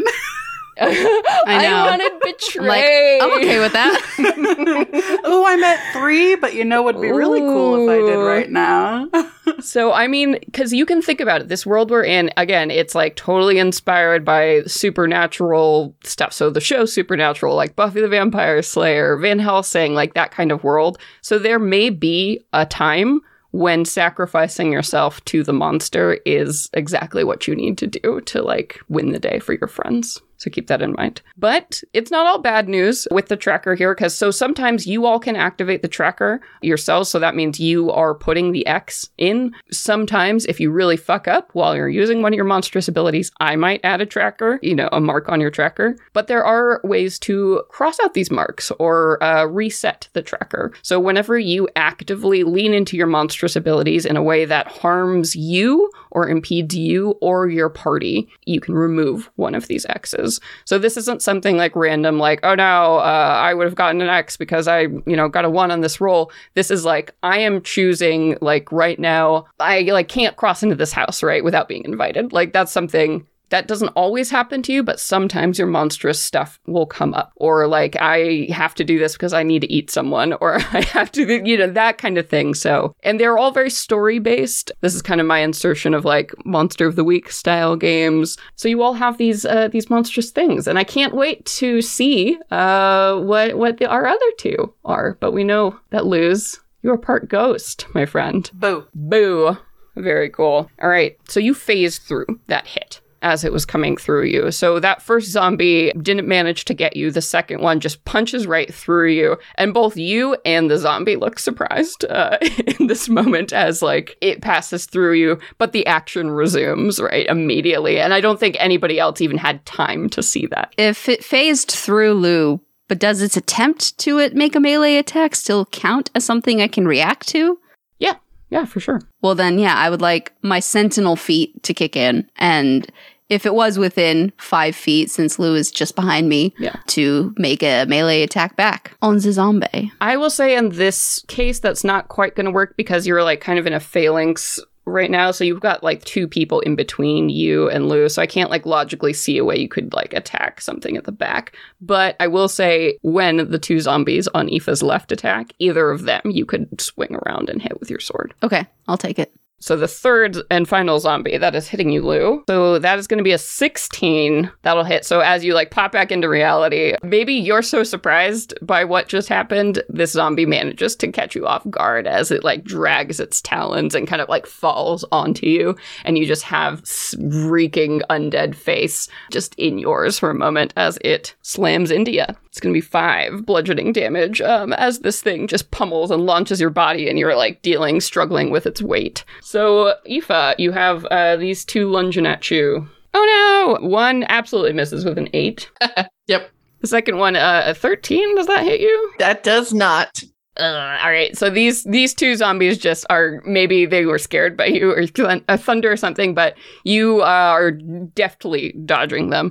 I know. I want to betray. I'm okay with that. Oh, I'm at 3, but you know what'd be really cool if I did right now? So, I mean, because you can think about it, this world we're in, again, it's like totally inspired by supernatural stuff. So the show Supernatural, like Buffy the Vampire Slayer, Van Helsing, like that kind of world. So there may be a time when sacrificing yourself to the monster is exactly what you need to do to, like, win the day for your friends. So keep that in mind. But it's not all bad news with the tracker here, because so sometimes you all can activate the tracker yourselves. So that means you are putting the X in. Sometimes if you really fuck up while you're using one of your monstrous abilities, I might add a tracker, a mark on your tracker. But there are ways to cross out these marks or reset the tracker. So whenever you actively lean into your monstrous abilities in a way that harms you or impedes you or your party, you can remove one of these X's. So this isn't something like random, like, oh no, I would have gotten an X because I, got a 1 on this roll. This is like, I am choosing, like, right now, I can't cross into this house, right, without being invited. Like, that's something that doesn't always happen to you, but sometimes your monstrous stuff will come up. Or like, I have to do this because I need to eat someone, or I have to, that kind of thing. So, and they're all very story-based. This is kind of my insertion of like Monster of the Week style games. So you all have these monstrous things, and I can't wait to see what our other 2 are. But we know that Luz, you're part ghost, my friend. Boo. Boo. Very cool. All right, so you phased through that hit as it was coming through you. So that first zombie didn't manage to get you. The second one just punches right through you. And both you and the zombie look surprised in this moment as like it passes through you, but the action resumes right immediately. And I don't think anybody else even had time to see that. If it phased through Lou, but does its attempt to make a melee attack still count as something I can react to? Yeah, for sure. Well then, yeah, I would like my sentinel feat to kick in, and if it was within 5 feet, since Lou is just behind me, to make a melee attack back on the zombie. I will say in this case, that's not quite going to work because you're like kind of in a phalanx right now. So you've got like 2 people in between you and Lou. So I can't like logically see a way you could like attack something at the back. But I will say when the 2 zombies on Aoife's left attack, either of them you could swing around and hit with your sword. Okay, I'll take it. So the third and final zombie that is hitting you, Lou. So that is going to be a 16. That'll hit. So as you like pop back into reality, maybe you're so surprised by what just happened, this zombie manages to catch you off guard as it like drags its talons and kind of like falls onto you. And you just have reeking undead face just in yours for a moment as it slams into you. It's going to be 5 bludgeoning damage as this thing just pummels and launches your body and you're like struggling with its weight. So, Aoife, you have these 2 lunging at you. Oh no! One absolutely misses with an 8. Yep. The second one, a 13. Does that hit you? That does not. All right, so these 2 zombies just are, maybe they were scared by you or thunder or something, but you are deftly dodging them.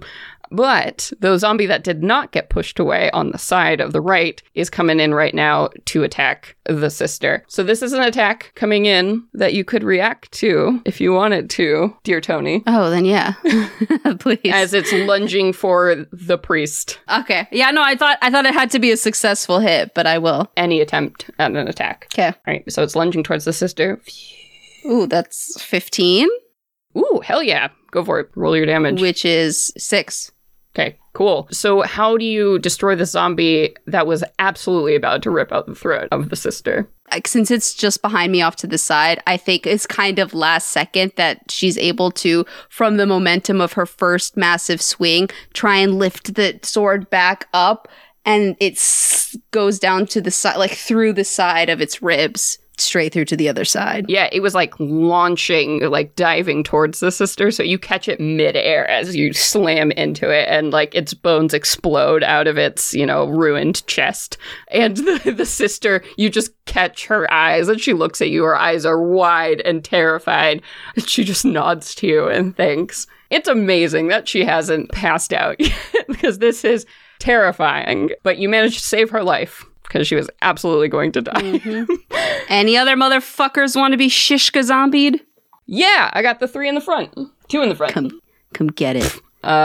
But the zombie that did not get pushed away on the side of the right is coming in right now to attack the sister. So this is an attack coming in that you could react to if you wanted to, dear Tony. Oh, then yeah. Please. As it's lunging for the priest. Okay. Yeah, no, I thought it had to be a successful hit, but I will. Any attempt at an attack. Okay. All right, so it's lunging towards the sister. Ooh, that's 15. Ooh, hell yeah. Go for it. Roll your damage. Which is 6. Okay, cool. So how do you destroy the zombie that was absolutely about to rip out the throat of the sister? Since it's just behind me off to the side, I think it's kind of last second that she's able to, from the momentum of her first massive swing, try and lift the sword back up, and it goes down to the side, like through the side of its ribs. Straight through to the other side. Yeah, it was like launching, like diving towards the sister. So you catch it midair as you slam into it and like its bones explode out of its, ruined chest. And the sister, you just catch her eyes and she looks at you. Her eyes are wide and terrified. And she just nods to you and thanks. It's amazing that she hasn't passed out yet because this is terrifying. But you managed to save her life. Because she was absolutely going to die. Mm-hmm. Any other motherfuckers want to be shishka zombied? Yeah, I got the 3 in the front. 2 in the front. Come get it.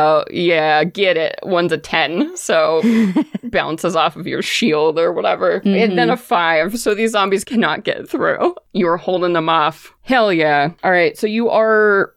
Yeah, get it. One's a 10, so bounces off of your shield or whatever. Mm-hmm. And then a 5, so these zombies cannot get through. You are holding them off. Hell yeah. All right, so you are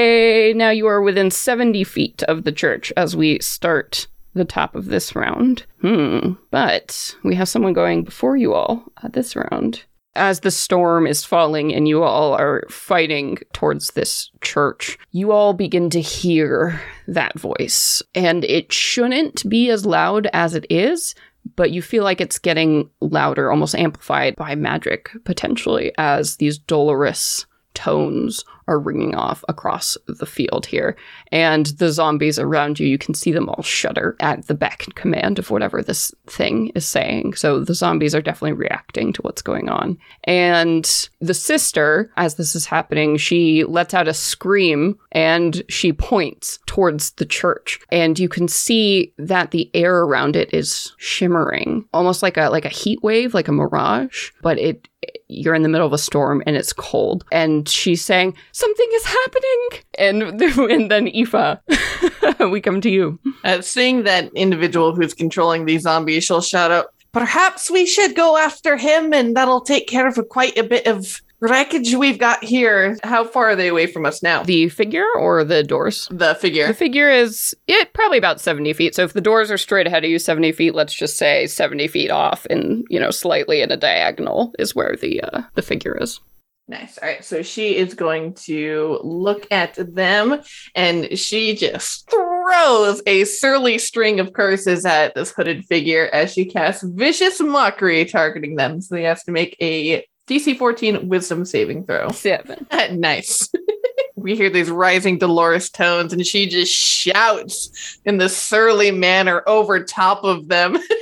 within 70 feet of the church as we start the top of this round. But we have someone going before you all at this round. As the storm is falling and you all are fighting towards this church, you all begin to hear that voice. And it shouldn't be as loud as it is, but you feel like it's getting louder, almost amplified by magic, potentially, as these dolorous tones are ringing off across the field here. And the zombies around you can see them all shudder at the beck and command of whatever this thing is saying. So the zombies are definitely reacting to what's going on. And the sister, as this is happening, she lets out a scream and she points towards the church. And you can see that the air around it is shimmering, almost like a heat wave, like a mirage, but you're in the middle of a storm and it's cold. And she's saying, "Something is happening!" And then Aoife, we come to you. Seeing that individual who's controlling these zombies, she'll shout out, "Perhaps we should go after him and that'll take care of quite a bit of wreckage we've got here." How far are they away from us now? The figure or the doors? The figure. The figure is probably about 70 feet. So if the doors are straight ahead of you 70 feet, let's just say 70 feet off and, slightly in a diagonal is where the figure is. Nice. All right. So she is going to look at them and she just throws a surly string of curses at this hooded figure as she casts vicious mockery targeting them. So they have to make a DC 14 wisdom saving throw. 7. Nice. We hear these rising dolorous tones and she just shouts in this surly manner over top of them.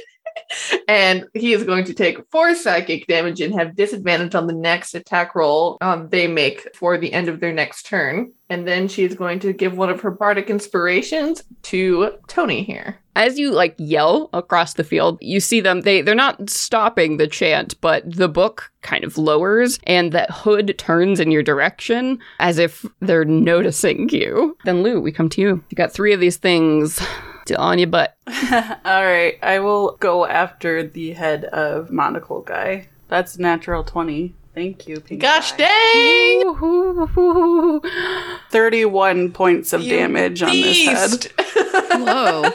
And he is going to take 4 psychic damage and have disadvantage on the next attack roll they make for the end of their next turn. And then she is going to give one of her bardic inspirations to Tony here. As you yell across the field, you see them, they're not stopping the chant, but the book kind of lowers and that hood turns in your direction as if they're noticing you. Then Lou, we come to you. You got 3 of these things still on your butt. All right, I will go after the head of monocle guy. That's natural 20. Thank you, Pink Gosh Eye. dang! Ooh. 31 points of damage on this head. Whoa.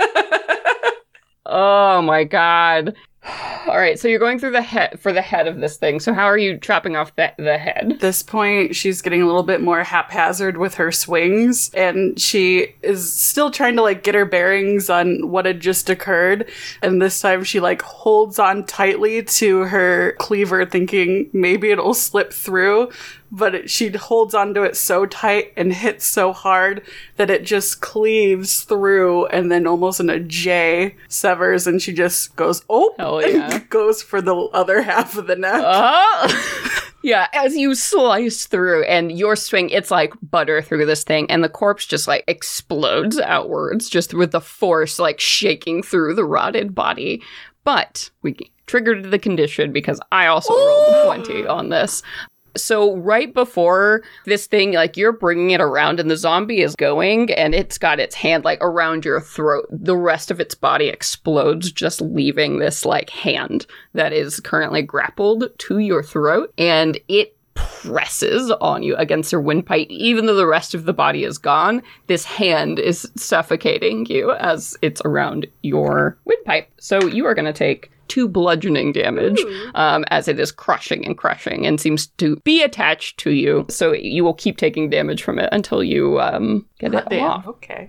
Oh my god. All right, so you're going through the head for the head of this thing. So how are you chopping off the head? At this point, she's getting a little bit more haphazard with her swings, and she is still trying to get her bearings on what had just occurred. And this time she holds on tightly to her cleaver, thinking maybe it'll slip through. But she holds onto it so tight and hits so hard that it just cleaves through and then almost in a J severs, and she just goes, oh, hell yeah. and goes for the other half of the neck. Yeah, as you slice through and your swing, it's like butter through this thing, and the corpse just explodes outwards, just with the force shaking through the rotted body. But we triggered the condition because I also rolled 20 on this. So right before this thing, you're bringing it around and the zombie is going and it's got its hand around your throat. The rest of its body explodes, just leaving this hand that is currently grappled to your throat, and it presses on you against your windpipe. Even though the rest of the body is gone, this hand is suffocating you as it's around your windpipe. So you are going to take 2 bludgeoning damage as it is crushing and seems to be attached to you. So you will keep taking damage from it until you get it off. Okay.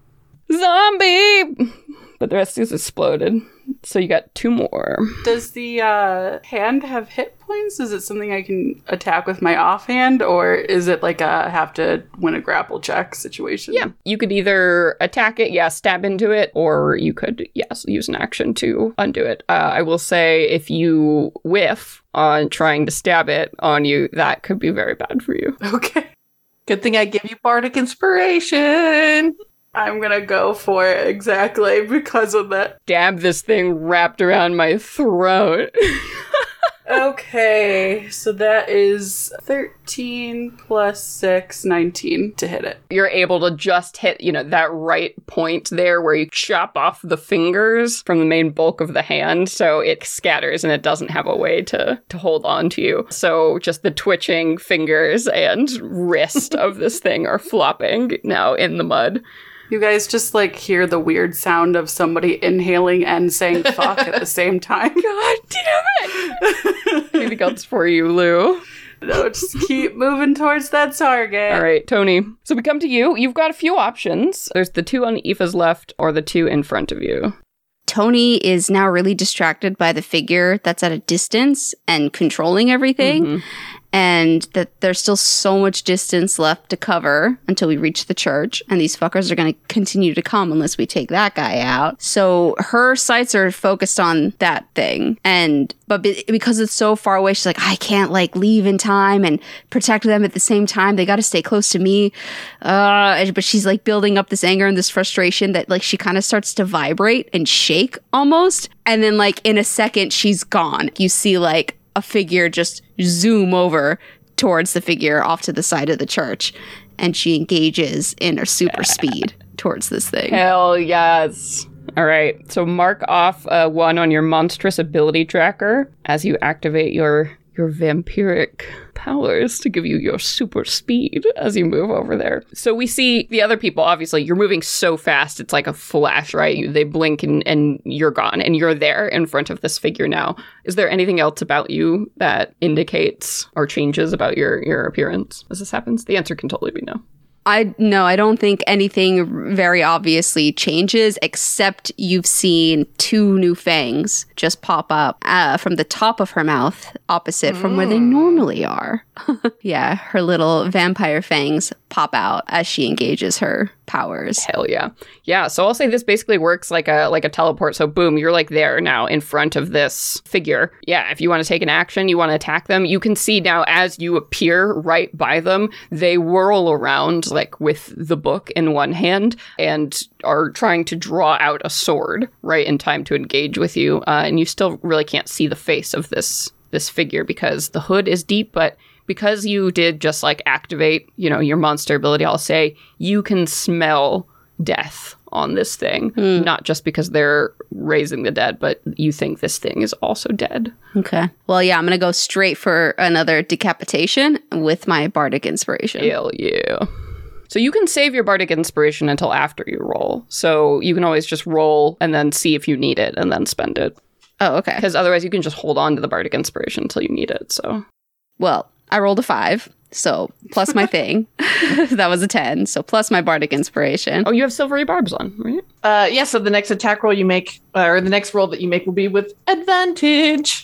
Zombie! But the rest is exploded. So you got 2 more. Does the hand have hit points? Is it something I can attack with my offhand, or is it a have to win a grapple check situation? Yeah, you could either attack it, stab into it, or you could, use an action to undo it. I will say if you whiff on trying to stab it on you, that could be very bad for you. Okay. Good thing I give you bardic inspiration. I'm gonna go for it exactly because of that. Stab this thing wrapped around my throat. Okay, so that is 13 plus 6, 19 to hit it. You're able to just hit, that right point there where you chop off the fingers from the main bulk of the hand, so it scatters and it doesn't have a way to hold on to you. So just the twitching fingers and wrist of this thing are flopping now in the mud. You guys just hear the weird sound of somebody inhaling and saying fuck at the same time. God damn it! Maybe that's for you, Lou. No, just keep moving towards that target. All right, Tony. So we come to you. You've got a few options. There's the 2 on Aoife's left or the 2 in front of you. Tony is now really distracted by the figure that's at a distance and controlling everything. Mm-hmm. And that there's still so much distance left to cover until we reach the church. And these fuckers are going to continue to come unless we take that guy out. So her sights are focused on that thing. But because it's so far away, she's I can't leave in time and protect them at the same time. They got to stay close to me. But she's building up this anger and this frustration that she kind of starts to vibrate and shake almost. And then in a second, she's gone. You see a figure just zoom over towards the figure off to the side of the church, and she engages in her super speed towards this thing. Hell yes. All right, so mark off 1 on your monstrous ability tracker as you activate your vampiric powers to give you your super speed as you move over there. So we see the other people, obviously, you're moving so fast, it's like a flash, right? They blink and you're gone, and you're there in front of this figure now. Is there anything else about you that indicates or changes about your appearance as this happens? The answer can totally be no. I don't think anything very obviously changes, except you've seen 2 new fangs just pop up from the top of her mouth, opposite from where they normally are. Yeah, her little vampire fangs pop out as she engages her powers. Hell yeah. Yeah, so I'll say this basically works like a teleport. So boom, you're like there now in front of this figure. Yeah, if you want to take an action, you want to attack them, you can see now as you appear right by them, they whirl around like with the book in one hand and are trying to draw out a sword right in time to engage with you. And you still really can't see the face of this figure because the hood is deep, but because you did just like activate, your monster ability, I'll say you can smell death on this thing. Not just because they're raising the dead, but you think this thing is also dead. Okay. Well, yeah, I'm going to go straight for another decapitation with my bardic inspiration. Hell yeah. So you can save your bardic inspiration until after you roll. So you can always just roll and then see if you need it and then spend it. Oh, okay. Because otherwise you can just hold on to the bardic inspiration until you need it. So, well, I rolled a 5, so plus my thing. That was a 10, so plus my bardic inspiration. Oh, you have silvery barbs on, right? Yeah, so the next attack roll you make, or the next roll that you make will be with advantage.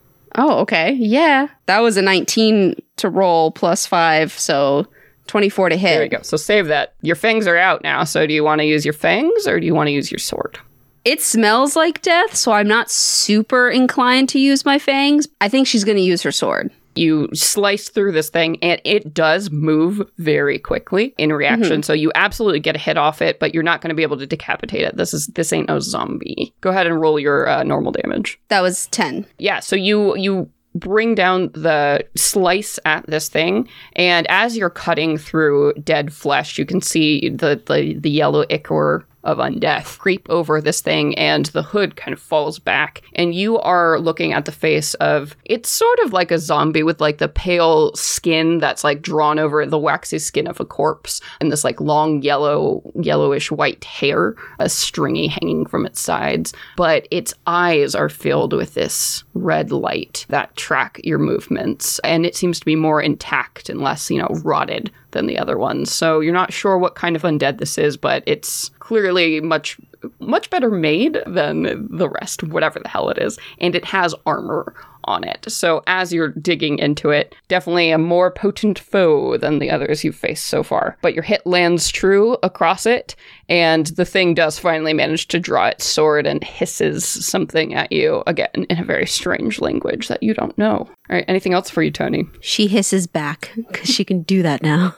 Oh, okay. Yeah. That was a 19 to roll plus 5, so 24 to hit. There you go. So save that. Your fangs are out now, so do you want to use your fangs or do you want to use your sword? It smells like death, so I'm not super inclined to use my fangs. I think she's going to use her sword. You slice through this thing, and it does move very quickly in reaction. So you absolutely get a hit off it, but you're not going to be able to decapitate it. This ain't no zombie. Go ahead and roll your normal damage. That was 10. Yeah, so you bring down the slice at this thing, and as you're cutting through dead flesh, you can see the yellow ichor of undeath creep over this thing, and the hood kind of falls back, and you are looking at the face of, it's sort of like a zombie with like the pale skin that's like drawn over the waxy skin of a corpse, and this like long yellowish white hair, stringy hanging from its sides, but its eyes are filled with this red light that track your movements, and it seems to be more intact and less, rotted than the other ones. So you're not sure what kind of undead this is, but it's clearly much better made than the rest, whatever the hell it is. And it has armor on it. So as you're digging into it, definitely a more potent foe than the others you've faced so far. But your hit lands true across it, and the thing does finally manage to draw its sword and hisses something at you, again, in a very strange language that you don't know. All right, anything else for you, Tony? She hisses back, because she can do that now.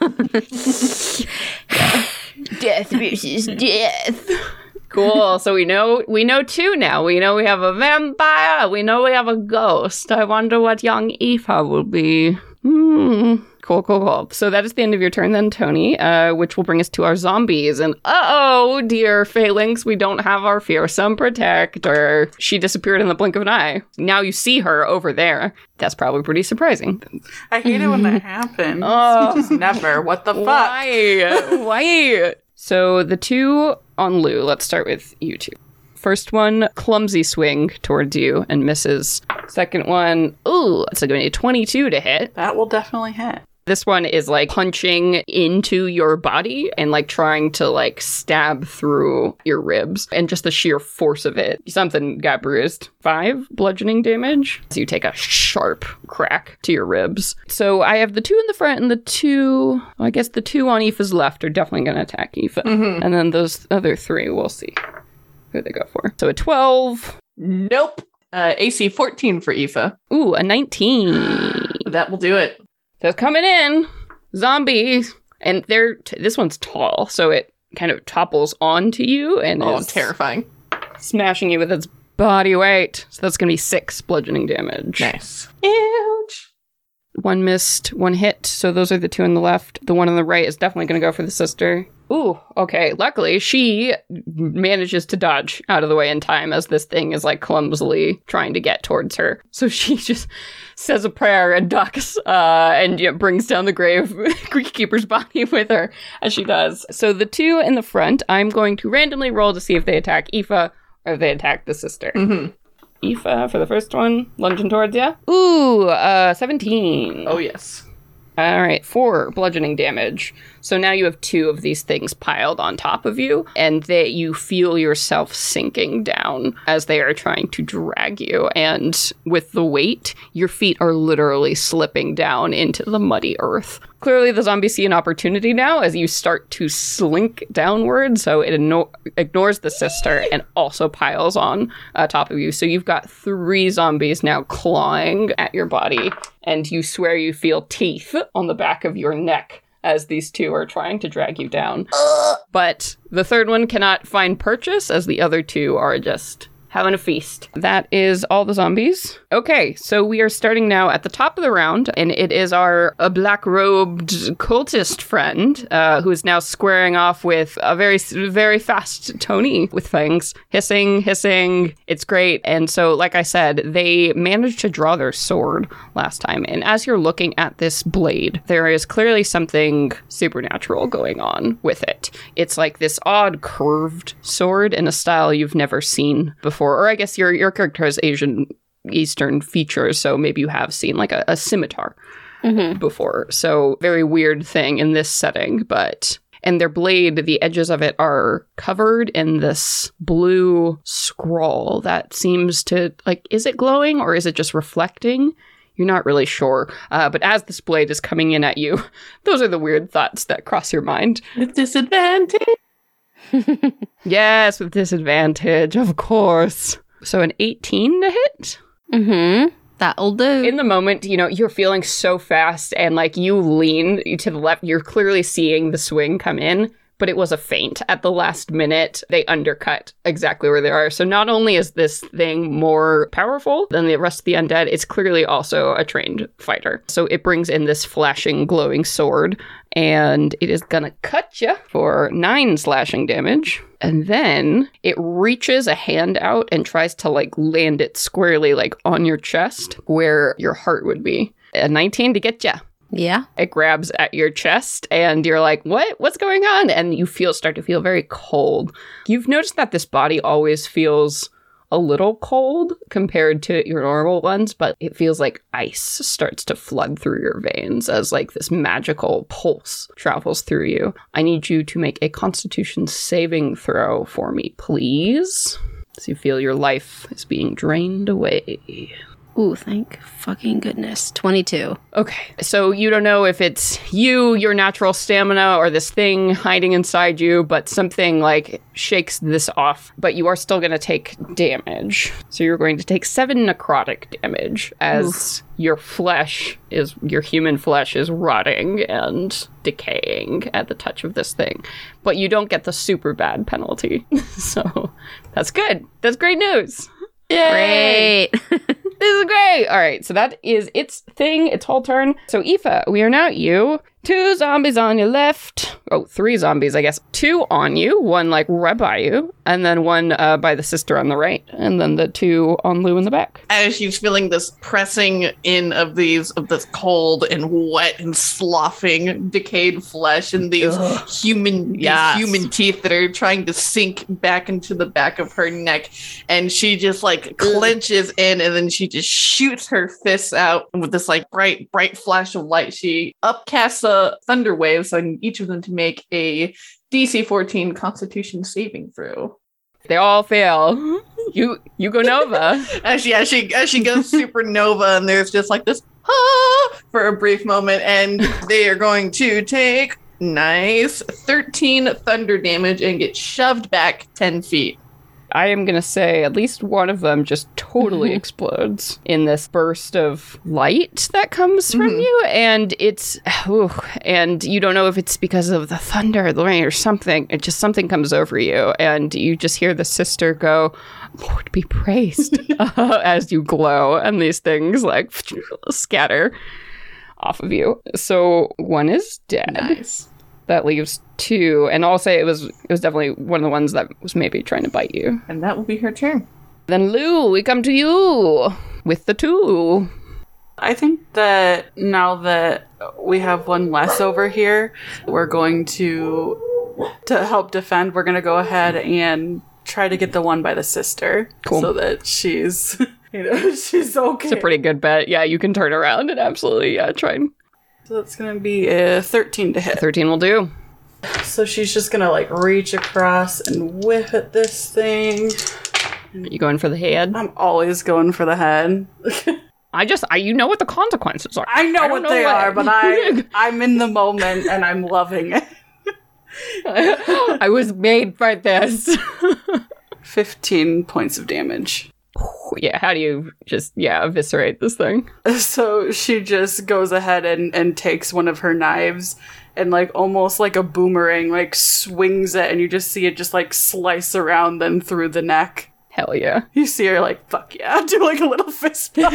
Death versus death. Cool. So we know 2 now. We know we have a vampire. We know we have a ghost. I wonder what young Aoife will be. Cool. So that is the end of your turn then, Tony, which will bring us to our zombies. And dear Phalanx, we don't have our fearsome protector. She disappeared in the blink of an eye. Now you see her over there. That's probably pretty surprising. I hate it when that happens. Just never. What the fuck? Why? So the 2 on Lou, let's start with you 2. First one, clumsy swing towards you and misses. Second one, it's going to be a 22 to hit. That will definitely hit. This one is like punching into your body and like trying to like stab through your ribs, and just the sheer force of it, something got bruised. 5 bludgeoning damage. So you take a sharp crack to your ribs. So I have the 2 in the front and the 2, I guess the 2 on Aoife's left are definitely going to attack Aoife. And then those other 3, we'll see who they go for. So a 12. Nope. AC 14 for Aoife. Ooh, a 19. That will do it. So coming in, zombies, and this one's tall, so it kind of topples onto you and is terrifying, smashing you with its body weight. So that's gonna be 6 bludgeoning damage. Nice. Ouch. 1 missed, 1 hit. So those are the 2 on the left. The one on the right is definitely gonna go for the sister. Ooh, okay. Luckily, she manages to dodge out of the way in time as this thing is like clumsily trying to get towards her. So she just says a prayer and ducks and brings down the grave keeper's body with her as she does. So the 2 in the front, I'm going to randomly roll to see if they attack Aoife or if they attack the sister. Aoife for the first one, lunging towards you. Ooh, 17. Oh, yes. All right, 4 bludgeoning damage. So now you have 2 of these things piled on top of you, and you feel yourself sinking down as they are trying to drag you. And with the weight, your feet are literally slipping down into the muddy earth. Clearly, the zombies see an opportunity now as you start to slink downward, so it ignores the sister and also piles on top of you. So you've got 3 zombies now clawing at your body, and you swear you feel teeth on the back of your neck as these 2 are trying to drag you down. But the third one cannot find purchase as the other 2 are just having a feast. That is all the zombies. Okay, so we are starting now at the top of the round, and it is our black-robed cultist friend who is now squaring off with a very, very fast Tony with fangs. Hissing. It's great. And so, like I said, they managed to draw their sword last time. And as you're looking at this blade, there is clearly something supernatural going on with it. It's like this odd curved sword in a style you've never seen before. Or I guess your character has Eastern features, so maybe you have seen like a scimitar before. So very weird thing in this setting, and their blade, the edges of it are covered in this blue scroll that seems to, like, is it glowing or is it just reflecting? You're not really sure. But as this blade is coming in at you, those are the weird thoughts that cross your mind. With disadvantage. Yes, with disadvantage, of course. So an 18 to hit? Mm-hmm. That'll do. In the moment, you're feeling so fast and like you lean to the left. You're clearly seeing the swing come in, but it was a feint. At the last minute, they undercut exactly where they are. So not only is this thing more powerful than the rest of the undead, it's clearly also a trained fighter. So it brings in this flashing, glowing sword, and it is gonna cut you for 9 slashing damage. And then it reaches a hand out and tries to like land it squarely like on your chest where your heart would be. A 19 to get you. Yeah. It grabs at your chest and you're like, what? What's going on? And you start to feel very cold. You've noticed that this body always feels a little cold compared to your normal ones, but it feels like ice starts to flood through your veins as like this magical pulse travels through you. I need you to make a Constitution saving throw for me, please. As you feel your life is being drained away. Ooh, thank fucking goodness. 22. Okay, so you don't know if it's your natural stamina, or this thing hiding inside you, but something like shakes this off. But you are still going to take damage. So you're going to take 7 necrotic damage as your human flesh is rotting and decaying at the touch of this thing. But you don't get the super bad penalty. So that's good. That's great news. Yay! Great. This is great. All right, so that is its thing, its whole turn. So Aoife, we are now at you. 2 zombies on your left. Oh, 3 zombies, I guess. 2 on you, 1 like right by you, and then 1 by the sister on the right, and then the 2 on Lou in the back. As she's feeling this pressing in of this cold and wet and sloughing decayed flesh and these human teeth that are trying to sink back into the back of her neck, and she just like clenches in, and then she just shoots her fists out with this like bright flash of light. She upcasts thunder waves on each of them to make a DC 14 Constitution saving throw. They all fail. You go Nova. as she goes supernova, and there's just like this for a brief moment, and they are going to take 13 thunder damage and get shoved back 10 feet. I am going to say at least one of them just totally explodes in this burst of light that comes from you. And and you don't know if it's because of the thunder, the rain, or something. It just something comes over you. And you just hear the sister go, "Lord be praised," as you glow. And these things like scatter off of you. So 1 is dead. Nice. That leaves 2, and I'll say it was definitely one of the ones that was maybe trying to bite you. And that will be her turn. Then Lou, we come to you with the 2. I think that now that we have 1 less over here, we're going to help defend, we're going to go ahead and try to get the 1 by the sister. Cool. So that she's, she's okay. It's a pretty good bet. Yeah, you can turn around and absolutely try and... So that's going to be a 13 to hit. 13 will do. So she's just going to like reach across and whip at this thing. Are you going for the head? I'm always going for the head. You know what the consequences are. I know what they are, but I'm in the moment and I'm loving it. I was made for this. 15 points of damage. Yeah, how do you just, eviscerate this thing? So she just goes ahead and takes one of her knives and like almost like a boomerang, like swings it, and you just see it just like slice around then through the neck. Hell yeah. You see her like, fuck yeah, do like a little fist bump.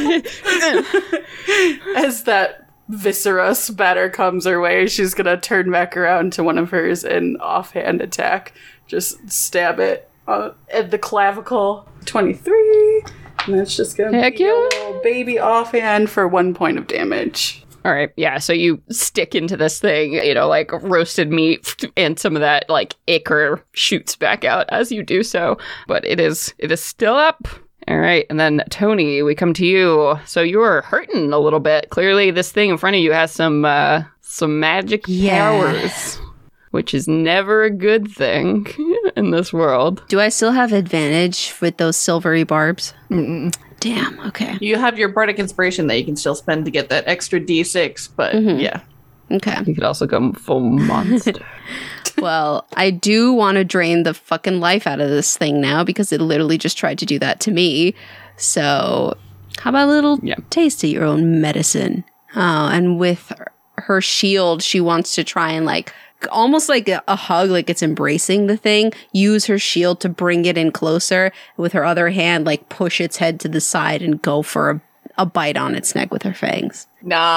As that viscera spatter comes her way, she's gonna turn back around to one of hers and offhand attack. Just stab it at the clavicle. 23. And that's just gonna be a little baby offhand for 1 point of damage. All right, yeah, so you stick into this thing, like roasted meat, and some of that, like, ichor shoots back out as you do so. But it is still up. All right, and then, Tony, we come to you. So you're hurting a little bit. Clearly, this thing in front of you has some magic powers, which is never a good thing in this world. Do I still have advantage with those silvery barbs? Mm-mm. Damn, okay. You have your bardic inspiration that you can still spend to get that extra d6, but yeah. Okay. You could also go full monster. Well, I do want to drain the fucking life out of this thing now because it literally just tried to do that to me. So, how about a little taste of your own medicine? And with her shield, she wants to try and like almost like a hug, like it's embracing the thing, use her shield to bring it in closer, with her other hand like push its head to the side and go for a bite on its neck with her fangs.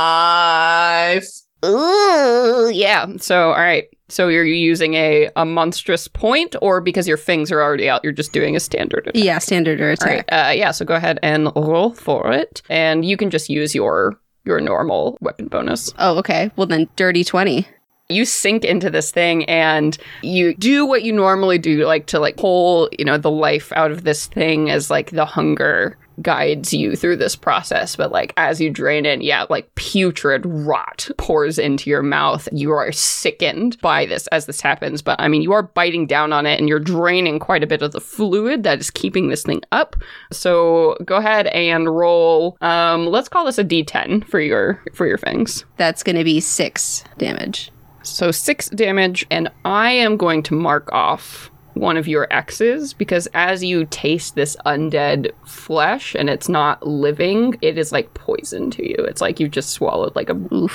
Nice. Ooh, yeah. So, all right. So you're using a monstrous point, or because your fangs are already out, you're just doing a standard attack? Yeah, standard attack. All right. So go ahead and roll for it, and you can just use your normal weapon bonus. Oh, okay. Well then, dirty 20. You sink into this thing and you do what you normally do, like to like pull, the life out of this thing as like the hunger guides you through this process. But like as you drain it, like putrid rot pours into your mouth. You are sickened by this as this happens. But I mean, you are biting down on it and you're draining quite a bit of the fluid that is keeping this thing up. So go ahead and roll. Let's call this a D10 for your fangs. That's going to be 6 damage. So 6 damage, and I am going to mark off one of your X's because as you taste this undead flesh and it's not living, it is like poison to you. It's like you just swallowed like a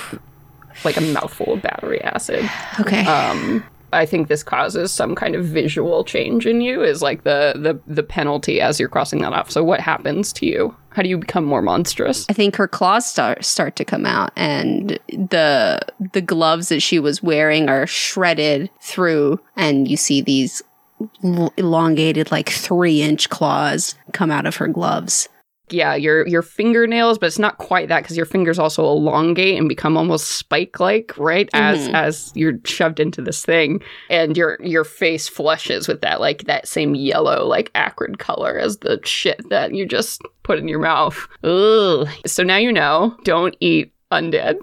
mouthful of battery acid. Okay. I think this causes some kind of visual change in you, is like the penalty as you're crossing that off. So what happens to you? How do you become more monstrous? I think her claws start to come out, and the gloves that she was wearing are shredded through, and you see these elongated, like 3-inch claws come out of her gloves. Yeah, your fingernails, but it's not quite that because your fingers also elongate and become almost spike-like, right? As you're shoved into this thing, and your face flushes with that same yellow, like acrid color as the shit that you just put in your mouth. Ugh. So now you know, don't eat undead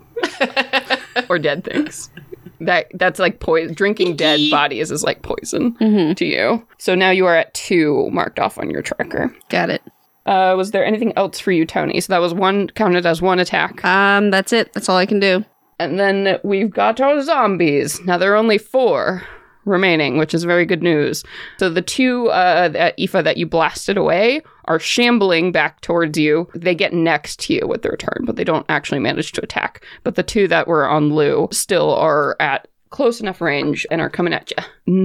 or dead things. That's like poison. Drinking dead bodies is like poison to you. So now you are at 2 marked off on your tracker. Got it. Was there anything else for you, Tony? So that was counted as 1 attack. That's it. That's all I can do. And then we've got our zombies. Now there are only 4 remaining, which is very good news. So the 2 Aoife that you blasted away are shambling back towards you. They get next to you with their turn, but they don't actually manage to attack. But the 2 that were on Lou still are at close enough range and are coming at you.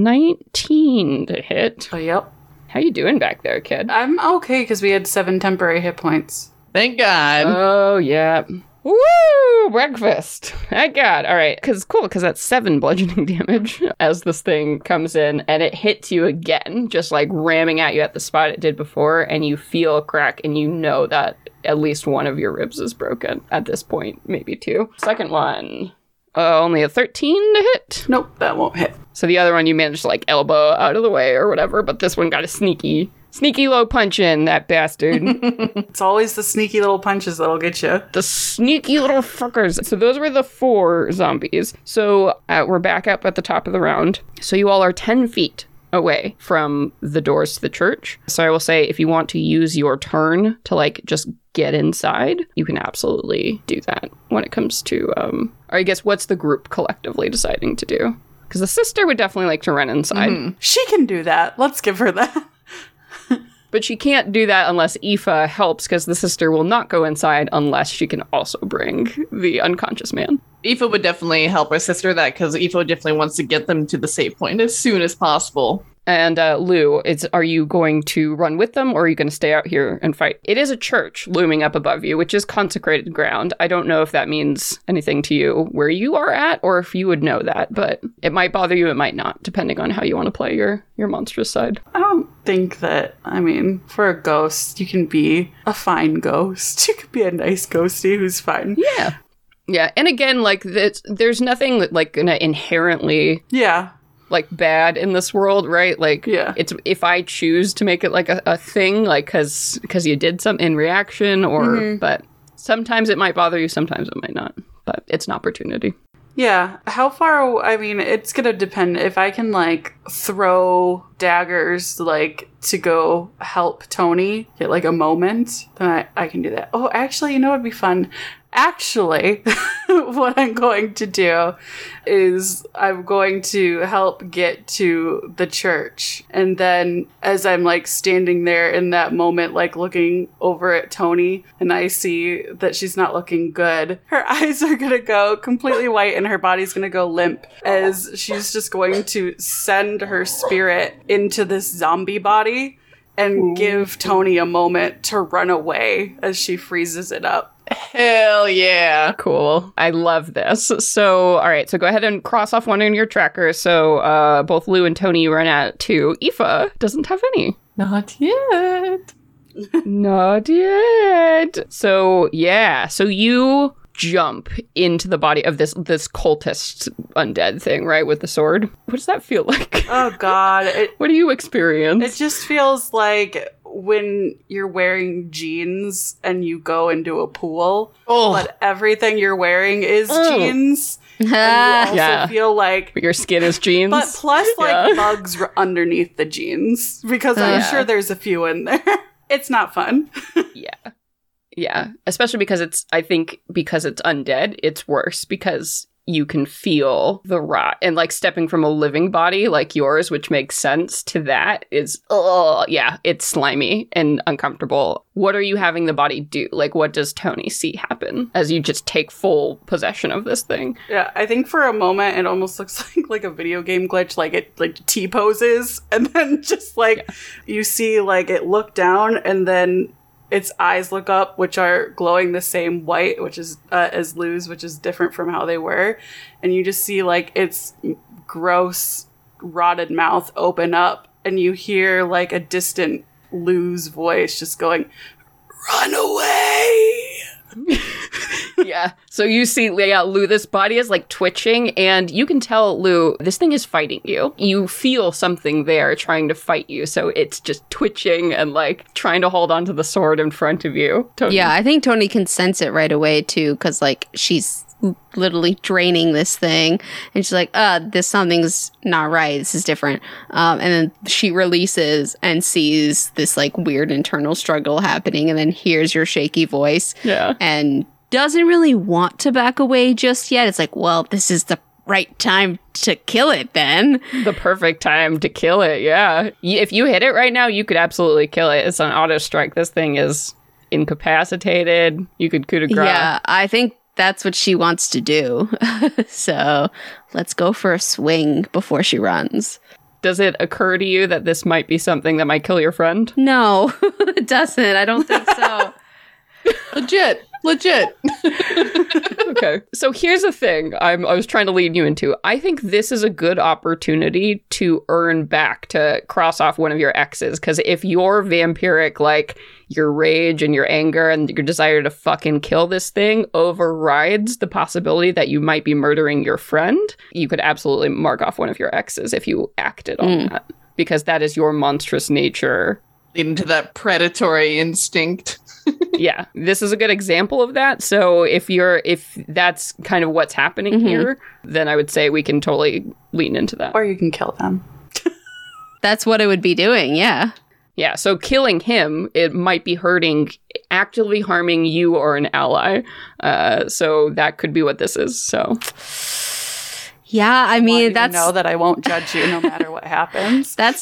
19 to hit. Oh, yep. How you doing back there, kid? I'm okay because we had 7 temporary hit points. Thank God. Oh, yeah. Woo! Breakfast. Thank God. All right. Because that's 7 bludgeoning damage as this thing comes in and it hits you again, just like ramming at you at the spot it did before, and you feel a crack and you know that at least one of your ribs is broken at this point, maybe 2. Second one. Only a 13 to hit? Nope, that won't hit. So the other one you managed to like elbow out of the way or whatever, but this one got a sneaky Sneaky low punching, that bastard. It's always the sneaky little punches that'll get you. The sneaky little fuckers. So those were the 4 zombies. So we're back up at the top of the round. So you all are 10 feet away from the doors to the church. So I will say, if you want to use your turn to like just get inside, you can absolutely do that when it comes to, or I guess what's the group collectively deciding to do? Because the sister would definitely like to run inside. Mm-hmm. She can do that. Let's give her that. But she can't do that unless Aoife helps, because the sister will not go inside unless she can also bring the unconscious man. Aoife would definitely help her sister that, because Aoife definitely wants to get them to the safe point as soon as possible. And Lou, are you going to run with them, or are you going to stay out here and fight? It is a church looming up above you, which is consecrated ground. I don't know if that means anything to you where you are at, or if you would know that, but it might bother you, it might not, depending on how you want to play your monstrous side. I don't think that, for a ghost, you can be a fine ghost. You could be a nice ghosty who's fine. Yeah. Yeah, and again, like, there's nothing, like, gonna inherently... Yeah. like bad in this world, right? Like, yeah. It's if I choose to make it like a thing, like because you did something in reaction, or but sometimes it might bother you, sometimes it might not. But it's an opportunity. Yeah. How far? It's gonna depend. If I can like throw daggers like to go help Tony get like a moment, then I can do that. Oh, actually, you know what'd be fun? Actually, what I'm going to do is I'm going to help get to the church. And then as I'm like standing there in that moment, like looking over at Tony, and I see that she's not looking good, her eyes are going to go completely white and her body's going to go limp, as she's just going to send her spirit into this zombie body and give Tony a moment to run away as she freezes it up. Hell yeah. Cool. I love this. So, all right. So go ahead and cross off one in your tracker. So both Lou and Tony run at 2. Aoife doesn't have any. Not yet. Not yet. So, yeah. So you jump into the body of this cultist undead thing, right? With the sword. What does that feel like? Oh, God. What do you experience? It just feels like when you're wearing jeans and you go into a pool, but everything you're wearing is jeans. And you also feel like your skin is jeans. But plus like bugs underneath the jeans, because I'm sure there's a few in there. It's not fun. Yeah. Especially because I think because it's undead, it's worse because you can feel the rot, and like stepping from a living body like yours, which makes sense to that, is it's slimy and uncomfortable. What are you having the body do? Like, what does Tony see happen as you just take full possession of this thing? Yeah, I think for a moment it almost looks like a video game glitch, like it like T poses, and then just like you see like it look down, and then its eyes look up, which are glowing the same white, which is as Lou's, which is different from how they were. And you just see like its gross, rotted mouth open up, and you hear like a distant Lou's voice just going, "Run away!" Yeah. So you see, Lou, this body is like twitching, and you can tell, Lou, this thing is fighting you. You feel something there trying to fight you. So it's just twitching and like trying to hold onto the sword in front of you. Tony. Yeah, I think Tony can sense it right away too, because like she's literally draining this thing, and she's like, this something's not right, this is different, and then she releases and sees this like weird internal struggle happening, and then hears your shaky voice, and doesn't really want to back away just yet. It's like, well, this is the right time to kill it then. The perfect time to kill it, yeah. If you hit it right now, you could absolutely kill it. It's an auto strike. This thing is incapacitated. You could coup de grace. Yeah, I think that's what she wants to do. So let's go for a swing before she runs. Does it occur to you that this might be something that might kill your friend? No, it doesn't. I don't think so. Legit. Okay. So here's the thing I was trying to lead you into. I think this is a good opportunity to earn back, to cross off one of your exes. Because if your vampiric, like your rage and your anger and your desire to fucking kill this thing overrides the possibility that you might be murdering your friend, you could absolutely mark off one of your exes if you acted on that. Because that is your monstrous nature Into that predatory instinct. Yeah, this is a good example of that. So if that's kind of what's happening here, then I would say we can totally lean into that. Or you can kill them. That's what it would be doing, yeah. Yeah, so killing him, it might be actively harming you or an ally. So that could be what this is. So yeah, I mean, that's know that I won't judge you no matter what happens. that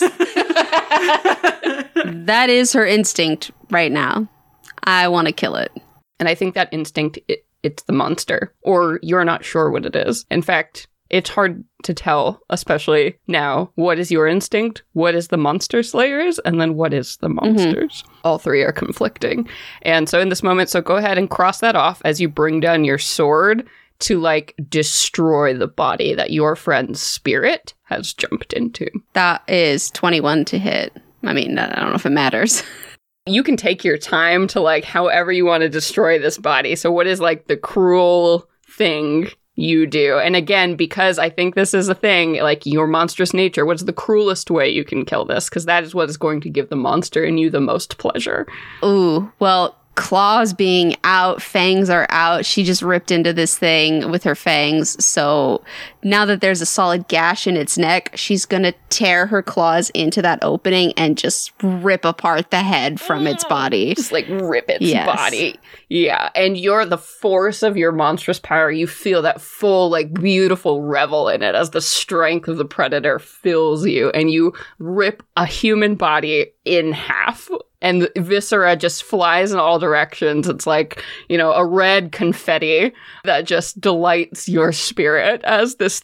is her instinct right now. I want to kill it. And I think that instinct, it's the monster, or you're not sure what it is. In fact, it's hard to tell, especially now. What is your instinct? What is the monster slayers? And then what is the monsters? All three are conflicting. And so in this moment, so go ahead and cross that off as you bring down your sword to like destroy the body that your friend's spirit has jumped into. That is 21 to hit. I mean, I don't know if it matters. You can take your time to like however you want to destroy this body. So what is like the cruel thing you do? And again, because I think this is a thing, like your monstrous nature, what's the cruelest way you can kill this? Because that is what is going to give the monster in you the most pleasure. Ooh, well, claws being out, fangs are out. She just ripped into this thing with her fangs. So now that there's a solid gash in its neck, she's going to tear her claws into that opening and just rip apart the head from its body. Just like rip its body. Yeah. And you're the force of your monstrous power. You feel that full, like beautiful revel in it as the strength of the predator fills you and you rip a human body in half. And viscera just flies in all directions. It's like, a red confetti that just delights your spirit as this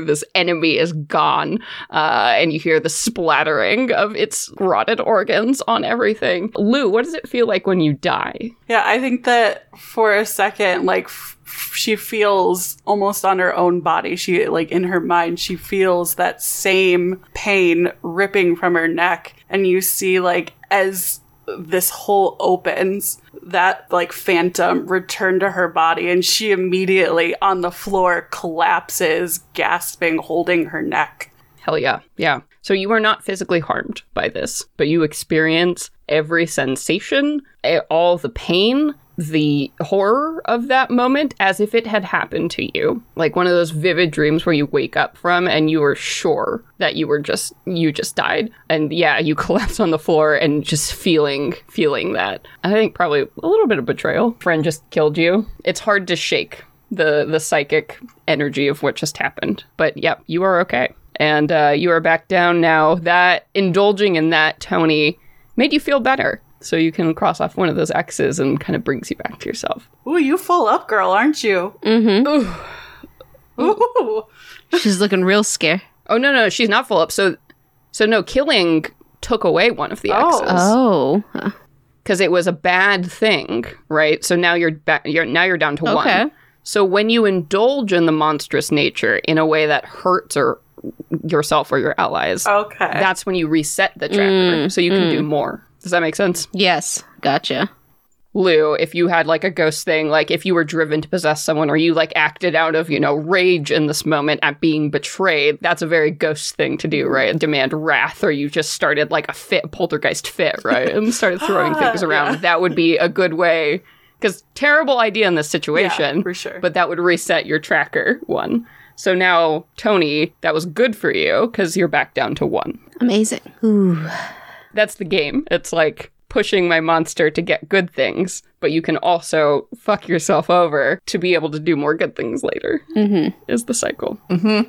enemy is gone. And you hear the splattering of its rotted organs on everything. Lou, what does it feel like when you die? Yeah, I think that for a second, like, she feels almost on her own body. She, like, in her mind, she feels that same pain ripping from her neck. And you see, like, as this hole opens, that like phantom return to her body, and she immediately on the floor collapses, gasping, holding her neck. Hell yeah. Yeah. So you are not physically harmed by this, but you experience every sensation, all the pain, the horror of that moment as if it had happened to you. Like one of those vivid dreams where you wake up from and you were sure that you just died. And yeah, you collapse on the floor and just feeling that. I think probably a little bit of betrayal. Friend just killed you. It's hard to shake the psychic energy of what just happened. But yep, you are okay. And you are back down now. That indulging in that, Tony, made you feel better. So you can cross off one of those X's and kind of brings you back to yourself. Ooh, you full up, girl, aren't you? Mm-hmm. Ooh. She's looking real scared. Oh, no, she's not full up. So no, killing took away one of the X's. Oh. Because it was a bad thing, right? So now you're back. You're down to one. So when you indulge in the monstrous nature in a way that hurts or yourself or your allies, that's when you reset the tracker. So you can do more. Does that make sense? Yes. Gotcha. Lou, if you had like a ghost thing, like if you were driven to possess someone or you like acted out of, rage in this moment at being betrayed, that's a very ghost thing to do, right? Demand wrath, or you just started like a poltergeist fit, right? And started throwing things around. Yeah. That would be a good way, because terrible idea in this situation. Yeah, for sure. But that would reset your tracker one. So now, Tony, that was good for you because you're back down to one. Amazing. Ooh. That's the game. It's like pushing my monster to get good things, but you can also fuck yourself over to be able to do more good things later, is the cycle.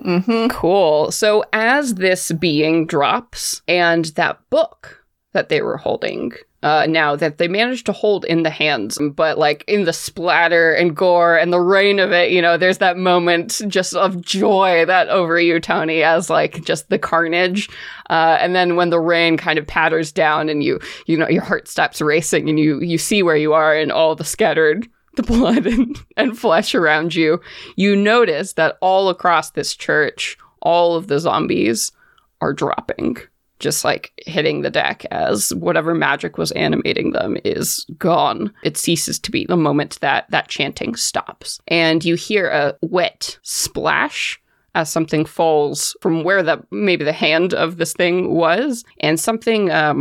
Cool. So as this being drops and that book that they were holding, now that they managed to hold in the hands, but like in the splatter and gore and the rain of it, there's that moment just of joy that over you, Tony, as like just the carnage. And then when the rain kind of patters down and your heart stops racing and you see where you are and all the blood and flesh around you, you notice that all across this church, all of the zombies are dropping. Just like hitting the deck as whatever magic was animating them is gone. It ceases to be the moment that chanting stops. And you hear a wet splash as something falls from where maybe the hand of this thing was. And something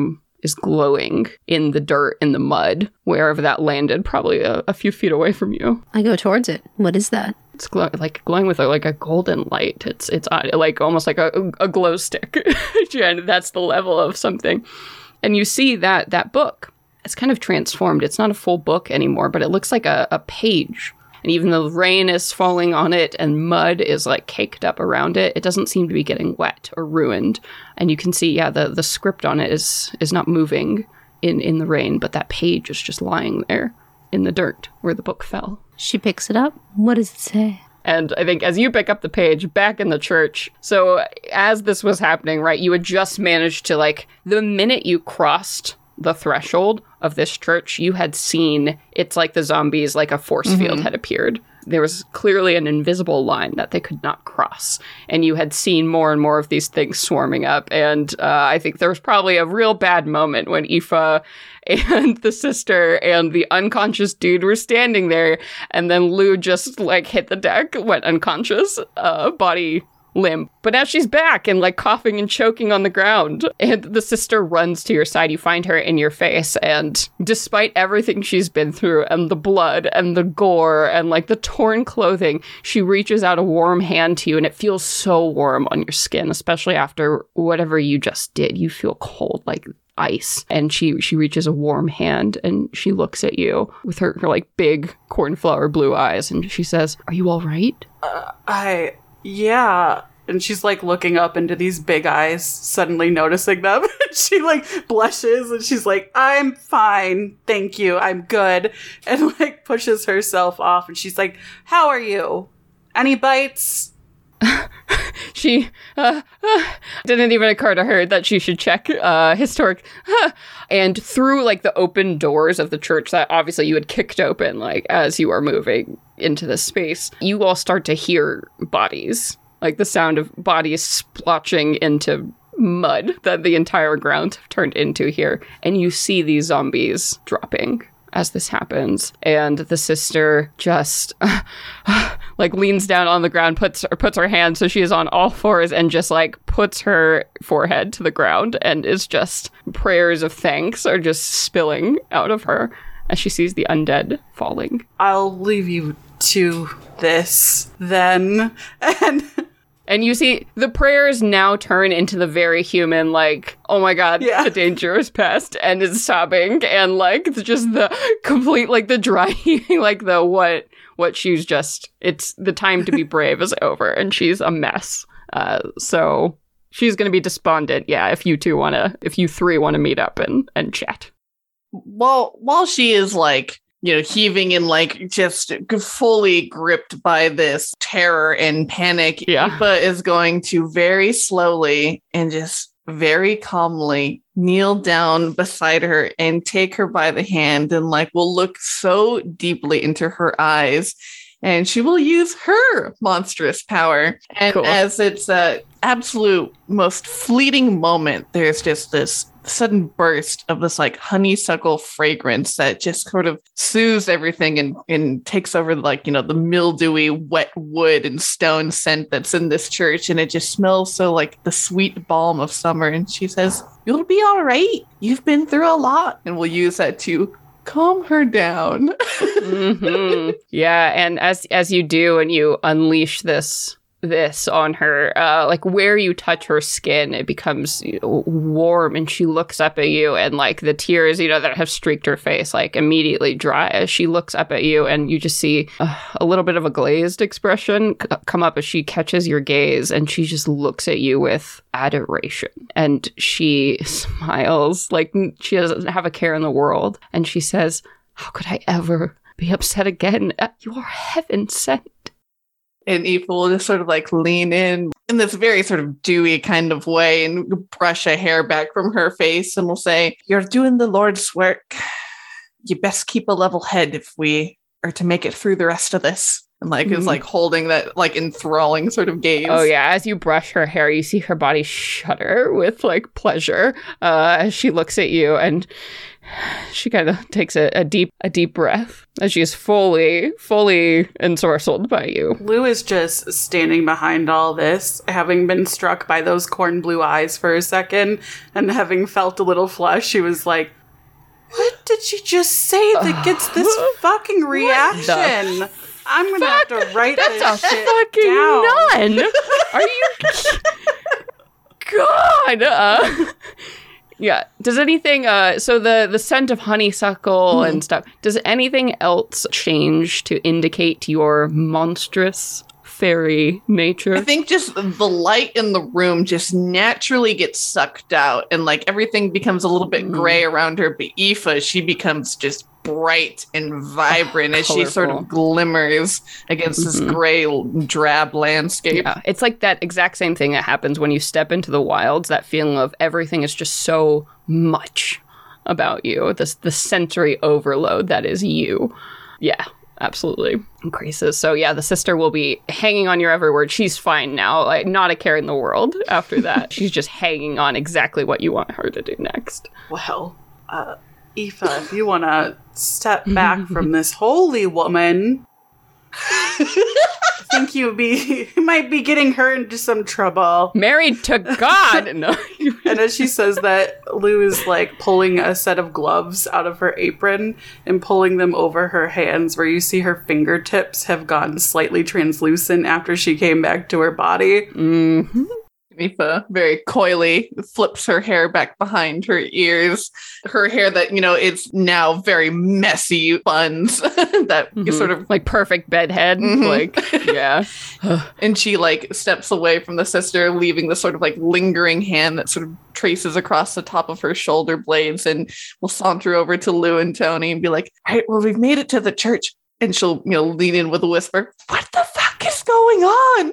is glowing in the dirt, in the mud, wherever that landed, probably a few feet away from you. I go towards it. What is that? It's glowing with like a golden light. It's like almost like a glow stick. And that's the level of something. And you see that book. It's kind of transformed. It's not a full book anymore, but it looks like a page. And even though rain is falling on it and mud is like caked up around it, it doesn't seem to be getting wet or ruined. And you can see, the script on it is not moving in the rain, but that page is just lying there in the dirt where the book fell. She picks it up. What does it say? And I think as you pick up the page back in the church, so as this was happening, right, you had just managed to, like, the minute you crossed the threshold of this church, you had seen, it's like the zombies, like a force field had appeared. There was clearly an invisible line that they could not cross. And you had seen more and more of these things swarming up. And I think there was probably a real bad moment when Aoife and the sister and the unconscious dude were standing there. And then Lou just, like, hit the deck, went unconscious, body limp. But now she's back and, like, coughing and choking on the ground. And the sister runs to your side. You find her in your face. And despite everything she's been through and the blood and the gore and, like, the torn clothing, she reaches out a warm hand to you. And it feels so warm on your skin, especially after whatever you just did. You feel cold, like ice. And she reaches a warm hand and she looks at you with her like big cornflower blue eyes. And she says, "Are you all right?" Yeah. And she's like looking up into these big eyes, suddenly noticing them. She like blushes and she's like, "I'm fine. Thank you. I'm good." And like pushes herself off. And she's like, "How are you? Any bites?" She didn't even occur to her that she should check historic. And through like the open doors of the church that obviously you had kicked open, like as you are moving into this space, you all start to hear bodies, like the sound of bodies splotching into mud that the entire ground have turned into here. And you see these zombies dropping as this happens. And the sister just like leans down on the ground, puts her hand, so she is on all fours, and just like puts her forehead to the ground, and is just, prayers of thanks are just spilling out of her as she sees the undead falling. "I'll leave you to this then." And you see the prayers now turn into the very human, like, "Oh my God, yeah, the danger is past," and is sobbing, and like it's just the complete, like the dry, like the what she's just, it's the time to be brave is over, and she's a mess. So she's gonna be despondent. Yeah, if you three wanna meet up and chat. While she is like, heaving and like just fully gripped by this terror and panic, Aoife is going to very slowly and just very calmly kneel down beside her and take her by the hand and like will look so deeply into her eyes, and she will use her monstrous power. And as it's a absolute most fleeting moment, there's just this sudden burst of this like honeysuckle fragrance that just sort of soothes everything and takes over like, the mildewy wet wood and stone scent that's in this church. And it just smells so like the sweet balm of summer. And she says, "You'll be all right. You've been through a lot." And we'll use that to calm her down. Mm-hmm. Yeah. And as you do, and you unleash this on her, like where you touch her skin, it becomes warm, and she looks up at you, and like the tears, that have streaked her face, like immediately dry as she looks up at you, and you just see a little bit of a glazed expression come up as she catches your gaze, and she just looks at you with adoration, and she smiles like she doesn't have a care in the world, and she says, "How could I ever be upset again? You are heaven sent." And Aoife will just sort of like lean in this very sort of dewy kind of way and brush a hair back from her face and will say, "You're doing the Lord's work. You best keep a level head if we are to make it through the rest of this." and like is like holding that like enthralling sort of gaze. Oh yeah, as you brush her hair, you see her body shudder with like pleasure as she looks at you, and she kind of takes a deep breath as she is fully ensorcelled by you. Lou is just standing behind all this, having been struck by those corn blue eyes for a second, and having felt a little flush. She was like, "What did she just say that gets this fucking reaction?" I'm gonna have to write this shit fucking down. None. Are you? God. Yeah. Does anything? So the scent of honeysuckle and stuff. Does anything else change to indicate your monstrous fairy nature? I think just the light in the room just naturally gets sucked out, and like everything becomes a little bit gray around her. But Aoife, she becomes just bright and vibrant as she sort of glimmers against this gray, drab landscape. Yeah, it's like that exact same thing that happens when you step into the wilds. That feeling of everything is just so much about you. The sensory overload that is you. Yeah. Absolutely increases. So yeah, the sister will be hanging on your every word. She's fine now, like not a care in the world after that. She's just hanging on exactly what you want her to do next. Well, Aoife, if you want to step back from this holy woman, I think you might be getting her into some trouble. Married to God. No. And as she says that, Lou is like pulling a set of gloves out of her apron and pulling them over her hands, where you see her fingertips have gone slightly translucent after she came back to her body. Mm-hmm. Aoife very coyly flips her hair back behind her ears. Her hair that, it's now very messy buns that sort of like perfect bedhead. Like, yeah. And she like steps away from the sister, leaving this sort of like lingering hand that sort of traces across the top of her shoulder blades, and will saunter over to Lou and Tony and be like, "All right, well, we've made it to the church." And she'll, lean in with a whisper, "What the fuck is going on?"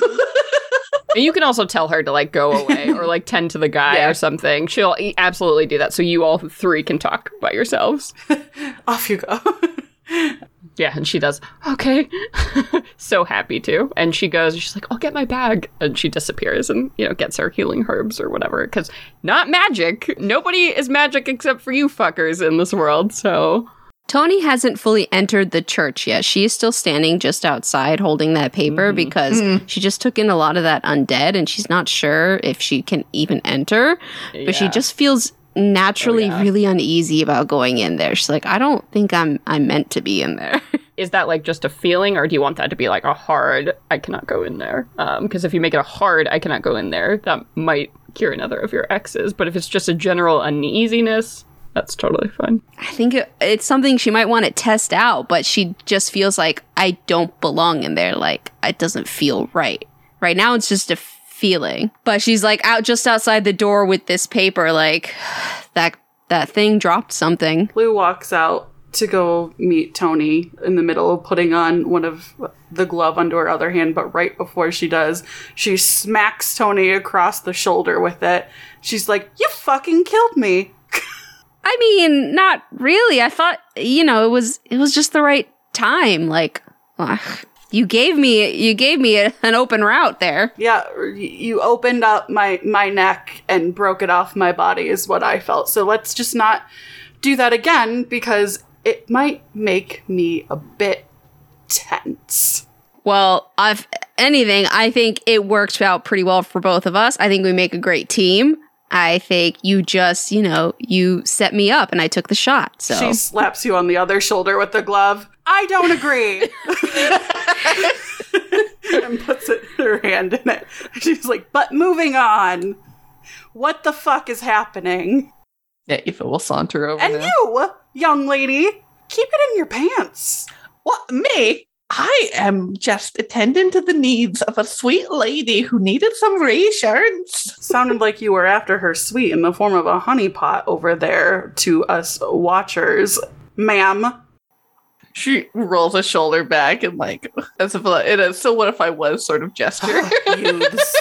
And you can also tell her to like go away or like tend to the guy or something. She'll absolutely do that. So you all three can talk by yourselves. Off you go. Yeah, and she does. Okay. So happy to. And she goes, she's like, "I'll get my bag." And she disappears and, gets her healing herbs or whatever. Because not magic. Nobody is magic except for you fuckers in this world. So Tony hasn't fully entered the church yet. She is still standing just outside holding that paper because she just took in a lot of that undead, and she's not sure if she can even enter. But she just feels naturally really uneasy about going in there. She's like, "I don't think I'm meant to be in there." Is that like just a feeling, or do you want that to be like a hard, "I cannot go in there"? Because if you make it a hard, "I cannot go in there," that might cure another of your exes. But if it's just a general uneasiness, that's totally fine. I think it's something she might want to test out, but she just feels like, I don't belong in there. Like, it doesn't feel right. Right now, it's just a feeling. But she's like just outside the door with this paper, like, that thing dropped something. Lou walks out to go meet Tony in the middle of putting on one of the glove onto her other hand, but right before she does, she smacks Tony across the shoulder with it. She's like, "You fucking killed me." I mean, not really. I thought, it was just the right time. Like, you gave me an open route there. Yeah, you opened up my neck and broke it off my body is what I felt. So let's just not do that again, because it might make me a bit tense. Well, if anything, I think it works out pretty well for both of us. I think we make a great team. I think you just, you set me up and I took the shot. So she slaps you on the other shoulder with the glove. "I don't agree." And puts her hand in it. She's like, "But moving on. What the fuck is happening?" Yeah, Aoife will saunter over And now. you, young lady, keep it in your pants. What, me? I am just attending to the needs of a sweet lady who needed some reassurance. Sounded like you were after her sweet in the form of a honeypot over there to us watchers, ma'am. She rolls a shoulder back and like, as if it is, "So what if I was" sort of gesture. Youths.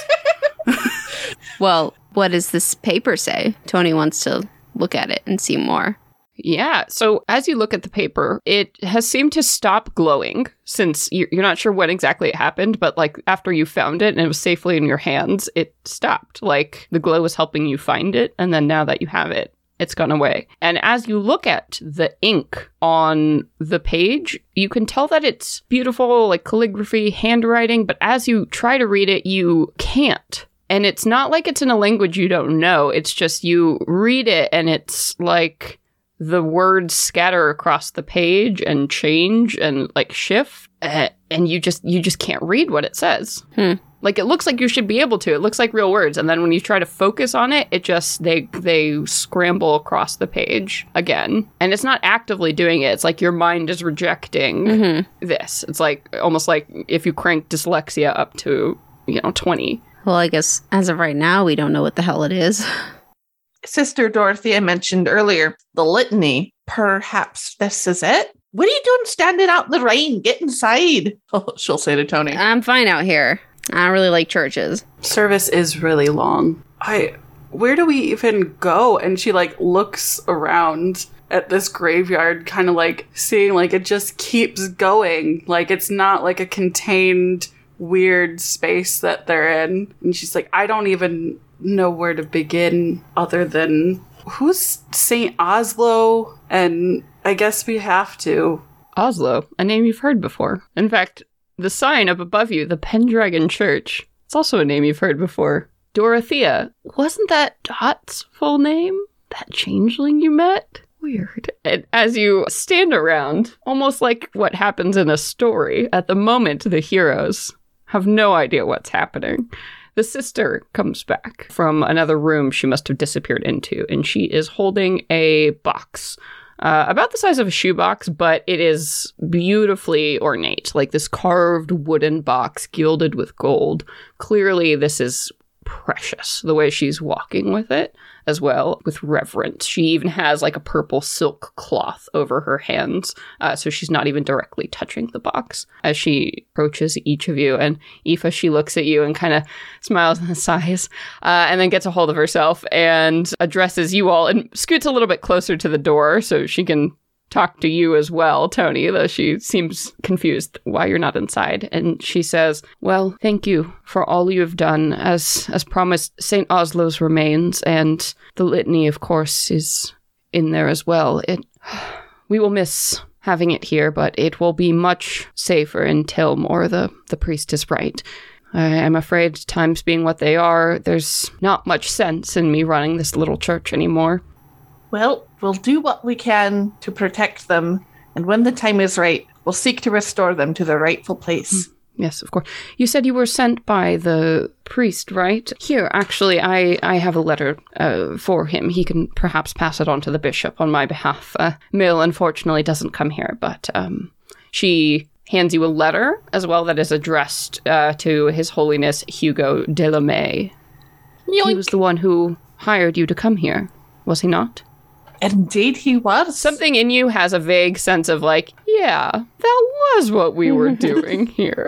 Well, what does this paper say? Tony wants to look at it and see more. Yeah, so as you look at the paper, it has seemed to stop glowing since you're not sure when exactly it happened, but like after you found it and it was safely in your hands, it stopped. Like the glow was helping you find it, and then now that you have it, it's gone away. And as you look at the ink on the page, you can tell that it's beautiful, like calligraphy, handwriting, but as you try to read it, you can't. And it's not like it's in a language you don't know. It's just you read it and it's like the words scatter across the page and change and like shift, and you just can't read what it says. Like it looks like you should be able to. It looks like real words, and then when you try to focus on it, it just they scramble across the page again. And it's not actively doing it. It's like your mind is rejecting this. It's like almost like if you crank dyslexia up to 20. Well, I guess as of right now, we don't know what the hell it is. Sister Dorothy, I mentioned earlier, the litany. Perhaps this is it? What are you doing standing out in the rain? Get inside. Oh, she'll say to Tony. I'm fine out here. I don't really like churches. Service is really long. Where do we even go? And she like looks around at this graveyard, kind of like seeing like it just keeps going. Like it's not like a contained weird space that they're in. And she's like, I don't even know where to begin other than who's St. Oslo? And I guess we have to. Oslo, a name you've heard before. In fact, the sign up above you, the Pendragon Church, it's also a name you've heard before. Dorothea. Wasn't that Dot's full name? That changeling you met? Weird. And as you stand around, almost like what happens in a story, at the moment the heroes have no idea what's happening. The sister comes back from another room she must have disappeared into, and she is holding a box. About the size of a shoebox, but it is beautifully ornate, like this carved wooden box gilded with gold. Clearly, this is precious, the way she's walking with it as well, with reverence. She even has like a purple silk cloth over her hands, so she's not even directly touching the box as she approaches each of you. And Aoife, she looks at you and kind of smiles and sighs, and then gets a hold of herself and addresses you all and scoots a little bit closer to the door so she can talk to you as well, Tony, though she seems confused why you're not inside. And she says, well, thank you for all you have done. As promised, St. Oslo's remains, and the litany, of course, is in there as well. We will miss having it here, but it will be much safer in Tailmore. The priest is right. I'm afraid, times being what they are, there's not much sense in me running this little church anymore. Well, we'll do what we can to protect them, and when the time is right, we'll seek to restore them to their rightful place. Yes, of course. You said you were sent by the priest, right? Here, actually, I have a letter for him. He can perhaps pass it on to the bishop on my behalf. Mill, unfortunately, doesn't come here, but she hands you a letter as well that is addressed to His Holiness Hugo de la May. Yoink. He was the one who hired you to come here, was he not? Indeed he was. Something in you has a vague sense of like, yeah, that was what we were doing here.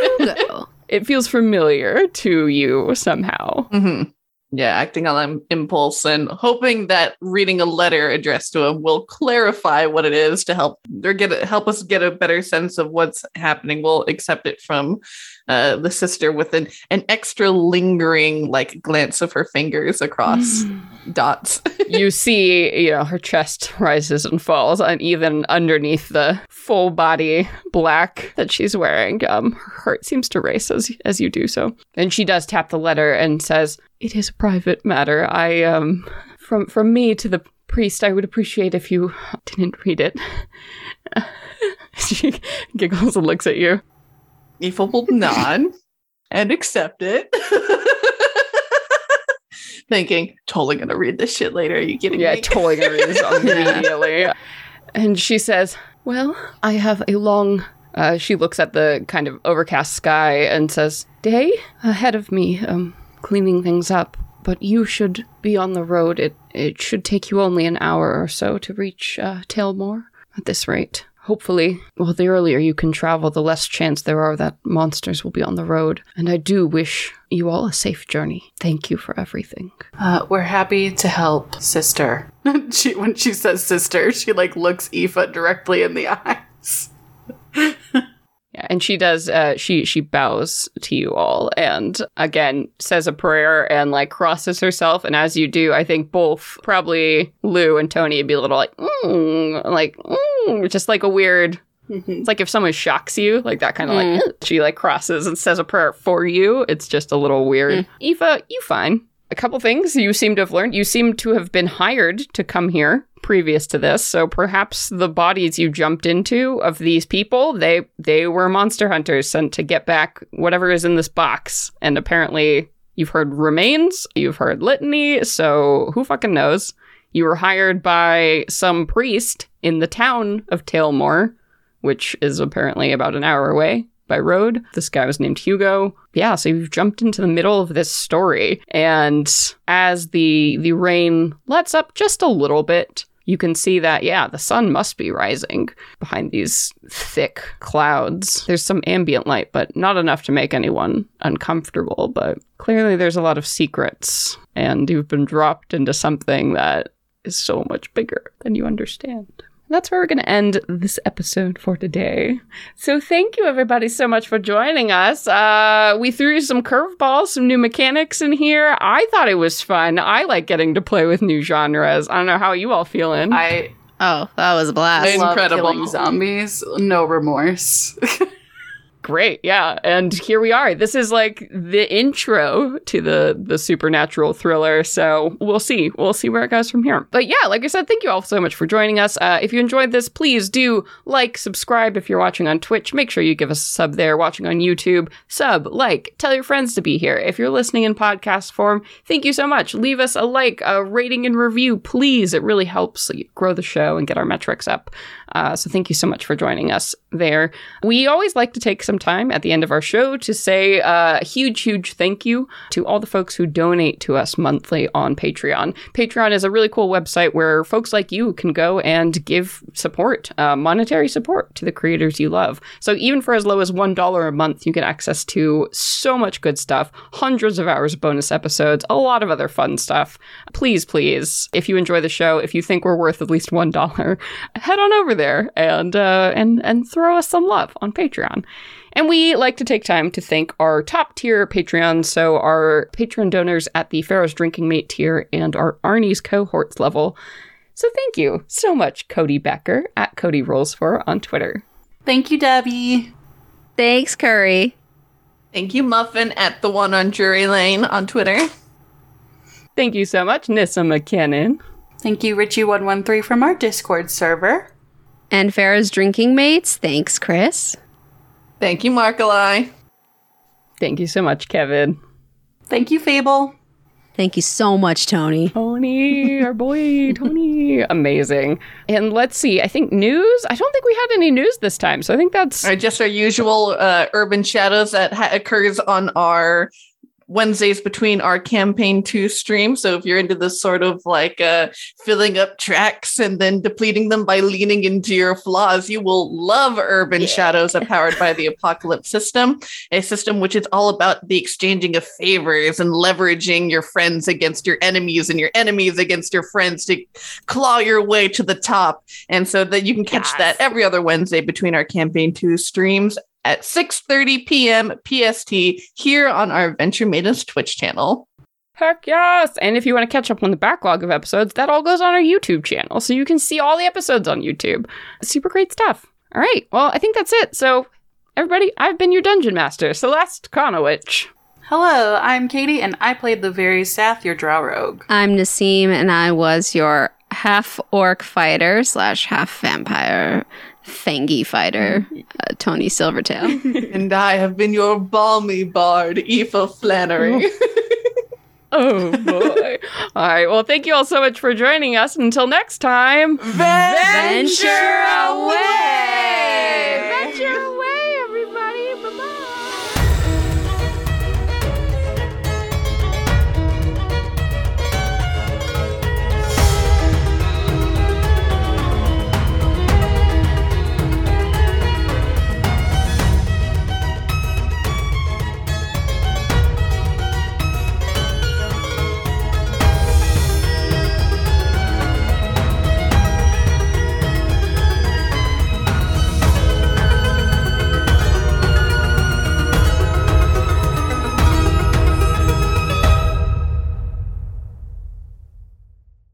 It feels familiar to you somehow. Mm-hmm. Yeah, acting on impulse and hoping that reading a letter addressed to him will clarify what it is to help us get a better sense of what's happening. We'll accept it from the sister with an extra lingering like glance of her fingers across dots. You see, her chest rises and falls uneven underneath the full body black that she's wearing. Her heart seems to race as you do so. And she does tap the letter and says, "It is a private matter. From me to the priest, I would appreciate if you didn't read it." She giggles and looks at you. Aoife will nod and accept it. Thinking, totally gonna read this shit later. Are you kidding me? Yeah, totally gonna read this immediately. And she says, well, I have a long... she looks at the kind of overcast sky and says, day ahead of me, cleaning things up. But you should be on the road. It should take you only an hour or so to reach Tailmore at this rate. Hopefully, the earlier you can travel, the less chance there are that monsters will be on the road. And I do wish you all a safe journey. Thank you for everything. We're happy to help, sister. When she says sister, she like looks Aoife directly in the eyes. Yeah, and she does, she bows to you all and again says a prayer and like crosses herself. And as you do, I think both probably Lou and Tony would be a little like, just like a weird, it's like if someone shocks you, like that kind of like, she like crosses and says a prayer for you. It's just a little weird. Aoife, you fine. A couple things you seem to have learned. You seem to have been hired to come here previous to this, so perhaps the bodies you jumped into of these people, they were monster hunters sent to get back whatever is in this box. And apparently you've heard remains, you've heard litany, so who fucking knows? You were hired by some priest in the town of Tailmore, which is apparently about an hour away by road. This guy was named Hugo. Yeah, so you've jumped into the middle of this story. And as the rain lets up just a little bit, you can see that, yeah, the sun must be rising behind these thick clouds. There's some ambient light, but not enough to make anyone uncomfortable. But clearly there's a lot of secrets, and you've been dropped into something that is so much bigger than you understand. That's where we're going to end this episode for today. So thank you, everybody, so much for joining us. We threw some curveballs, some new mechanics in here. I thought it was fun. I like getting to play with new genres. I don't know how you all feeling. I Oh, that was a blast. love Incredible. killing zombies. No remorse. Great, yeah. And here we are. This is like the intro to the supernatural thriller. So we'll see. We'll see where it goes from here. But yeah, like I said, thank you all so much for joining us. If you enjoyed this, please do like, subscribe. If you're watching on Twitch, make sure you give us a sub there. Watching on YouTube, sub, like, tell your friends to be here. If you're listening in podcast form, thank you so much. Leave us a like, a rating and review, please. It really helps grow the show and get our metrics up. So thank you so much for joining us there. We always like to take some time at the end of our show to say a huge thank you to all the folks who donate to us monthly on Patreon. Patreon is a really cool website where folks like you can go and give support, monetary support to the creators you love. So even for as low as $1 a month, you get access to so much good stuff, hundreds of hours of bonus episodes, a lot of other fun stuff. Please, if you enjoy the show, if you think we're worth at least $1, head on over there and throw us some love on Patreon. And we like to take time to thank our top tier Patreons, so our Patreon donors at the Pharaoh's Drinking Mate tier and our Arnie's cohorts level. So thank you so much, Cody Becker at Cody Rolls4 on Twitter. Thank you, Debbie. Thanks, Curry. Thank you, Muffin, at the one on Drury Lane on Twitter. Thank you so much, Nissa McKinnon. Thank you, Richie113 from our Discord server. And Farrah's Drinking Mates. Thanks, Chris. Thank you, Markali. Thank you so much, Kevin. Thank you, Fable. Thank you so much, Tony. Tony, our boy, Tony. Amazing. And let's see, I think news? I don't think we had any news this time, so I think that's... Just our usual Urban Shadows that occurs on our Wednesdays between our Campaign 2 stream. So if you're into this sort of like filling up tracks and then depleting them by leaning into your flaws, you will love Urban Shadows, powered by the Apocalypse system, a system which is all about the exchanging of favors and leveraging your friends against your enemies and your enemies against your friends to claw your way to the top. And so that you can catch that every other Wednesday between our Campaign 2 streams at 6:30 p.m. PST here on our Venture Maidens Twitch channel. Heck yes! And if you want to catch up on the backlog of episodes, that all goes on our YouTube channel, so you can see all the episodes on YouTube. Super great stuff. All right, well, I think that's it. So, everybody, I've been your Dungeon Master, Celeste Conowitch. Hello, I'm Katie, and I played the very Sath, your Drow Rogue. I'm Nassim, and I was your half-orc fighter / half-vampire fangy fighter, Tony Silvertail. And I have been your balmy bard, Aoife Flannery. Oh, boy. All right, well, thank you all so much for joining us. Until next time, Venture away!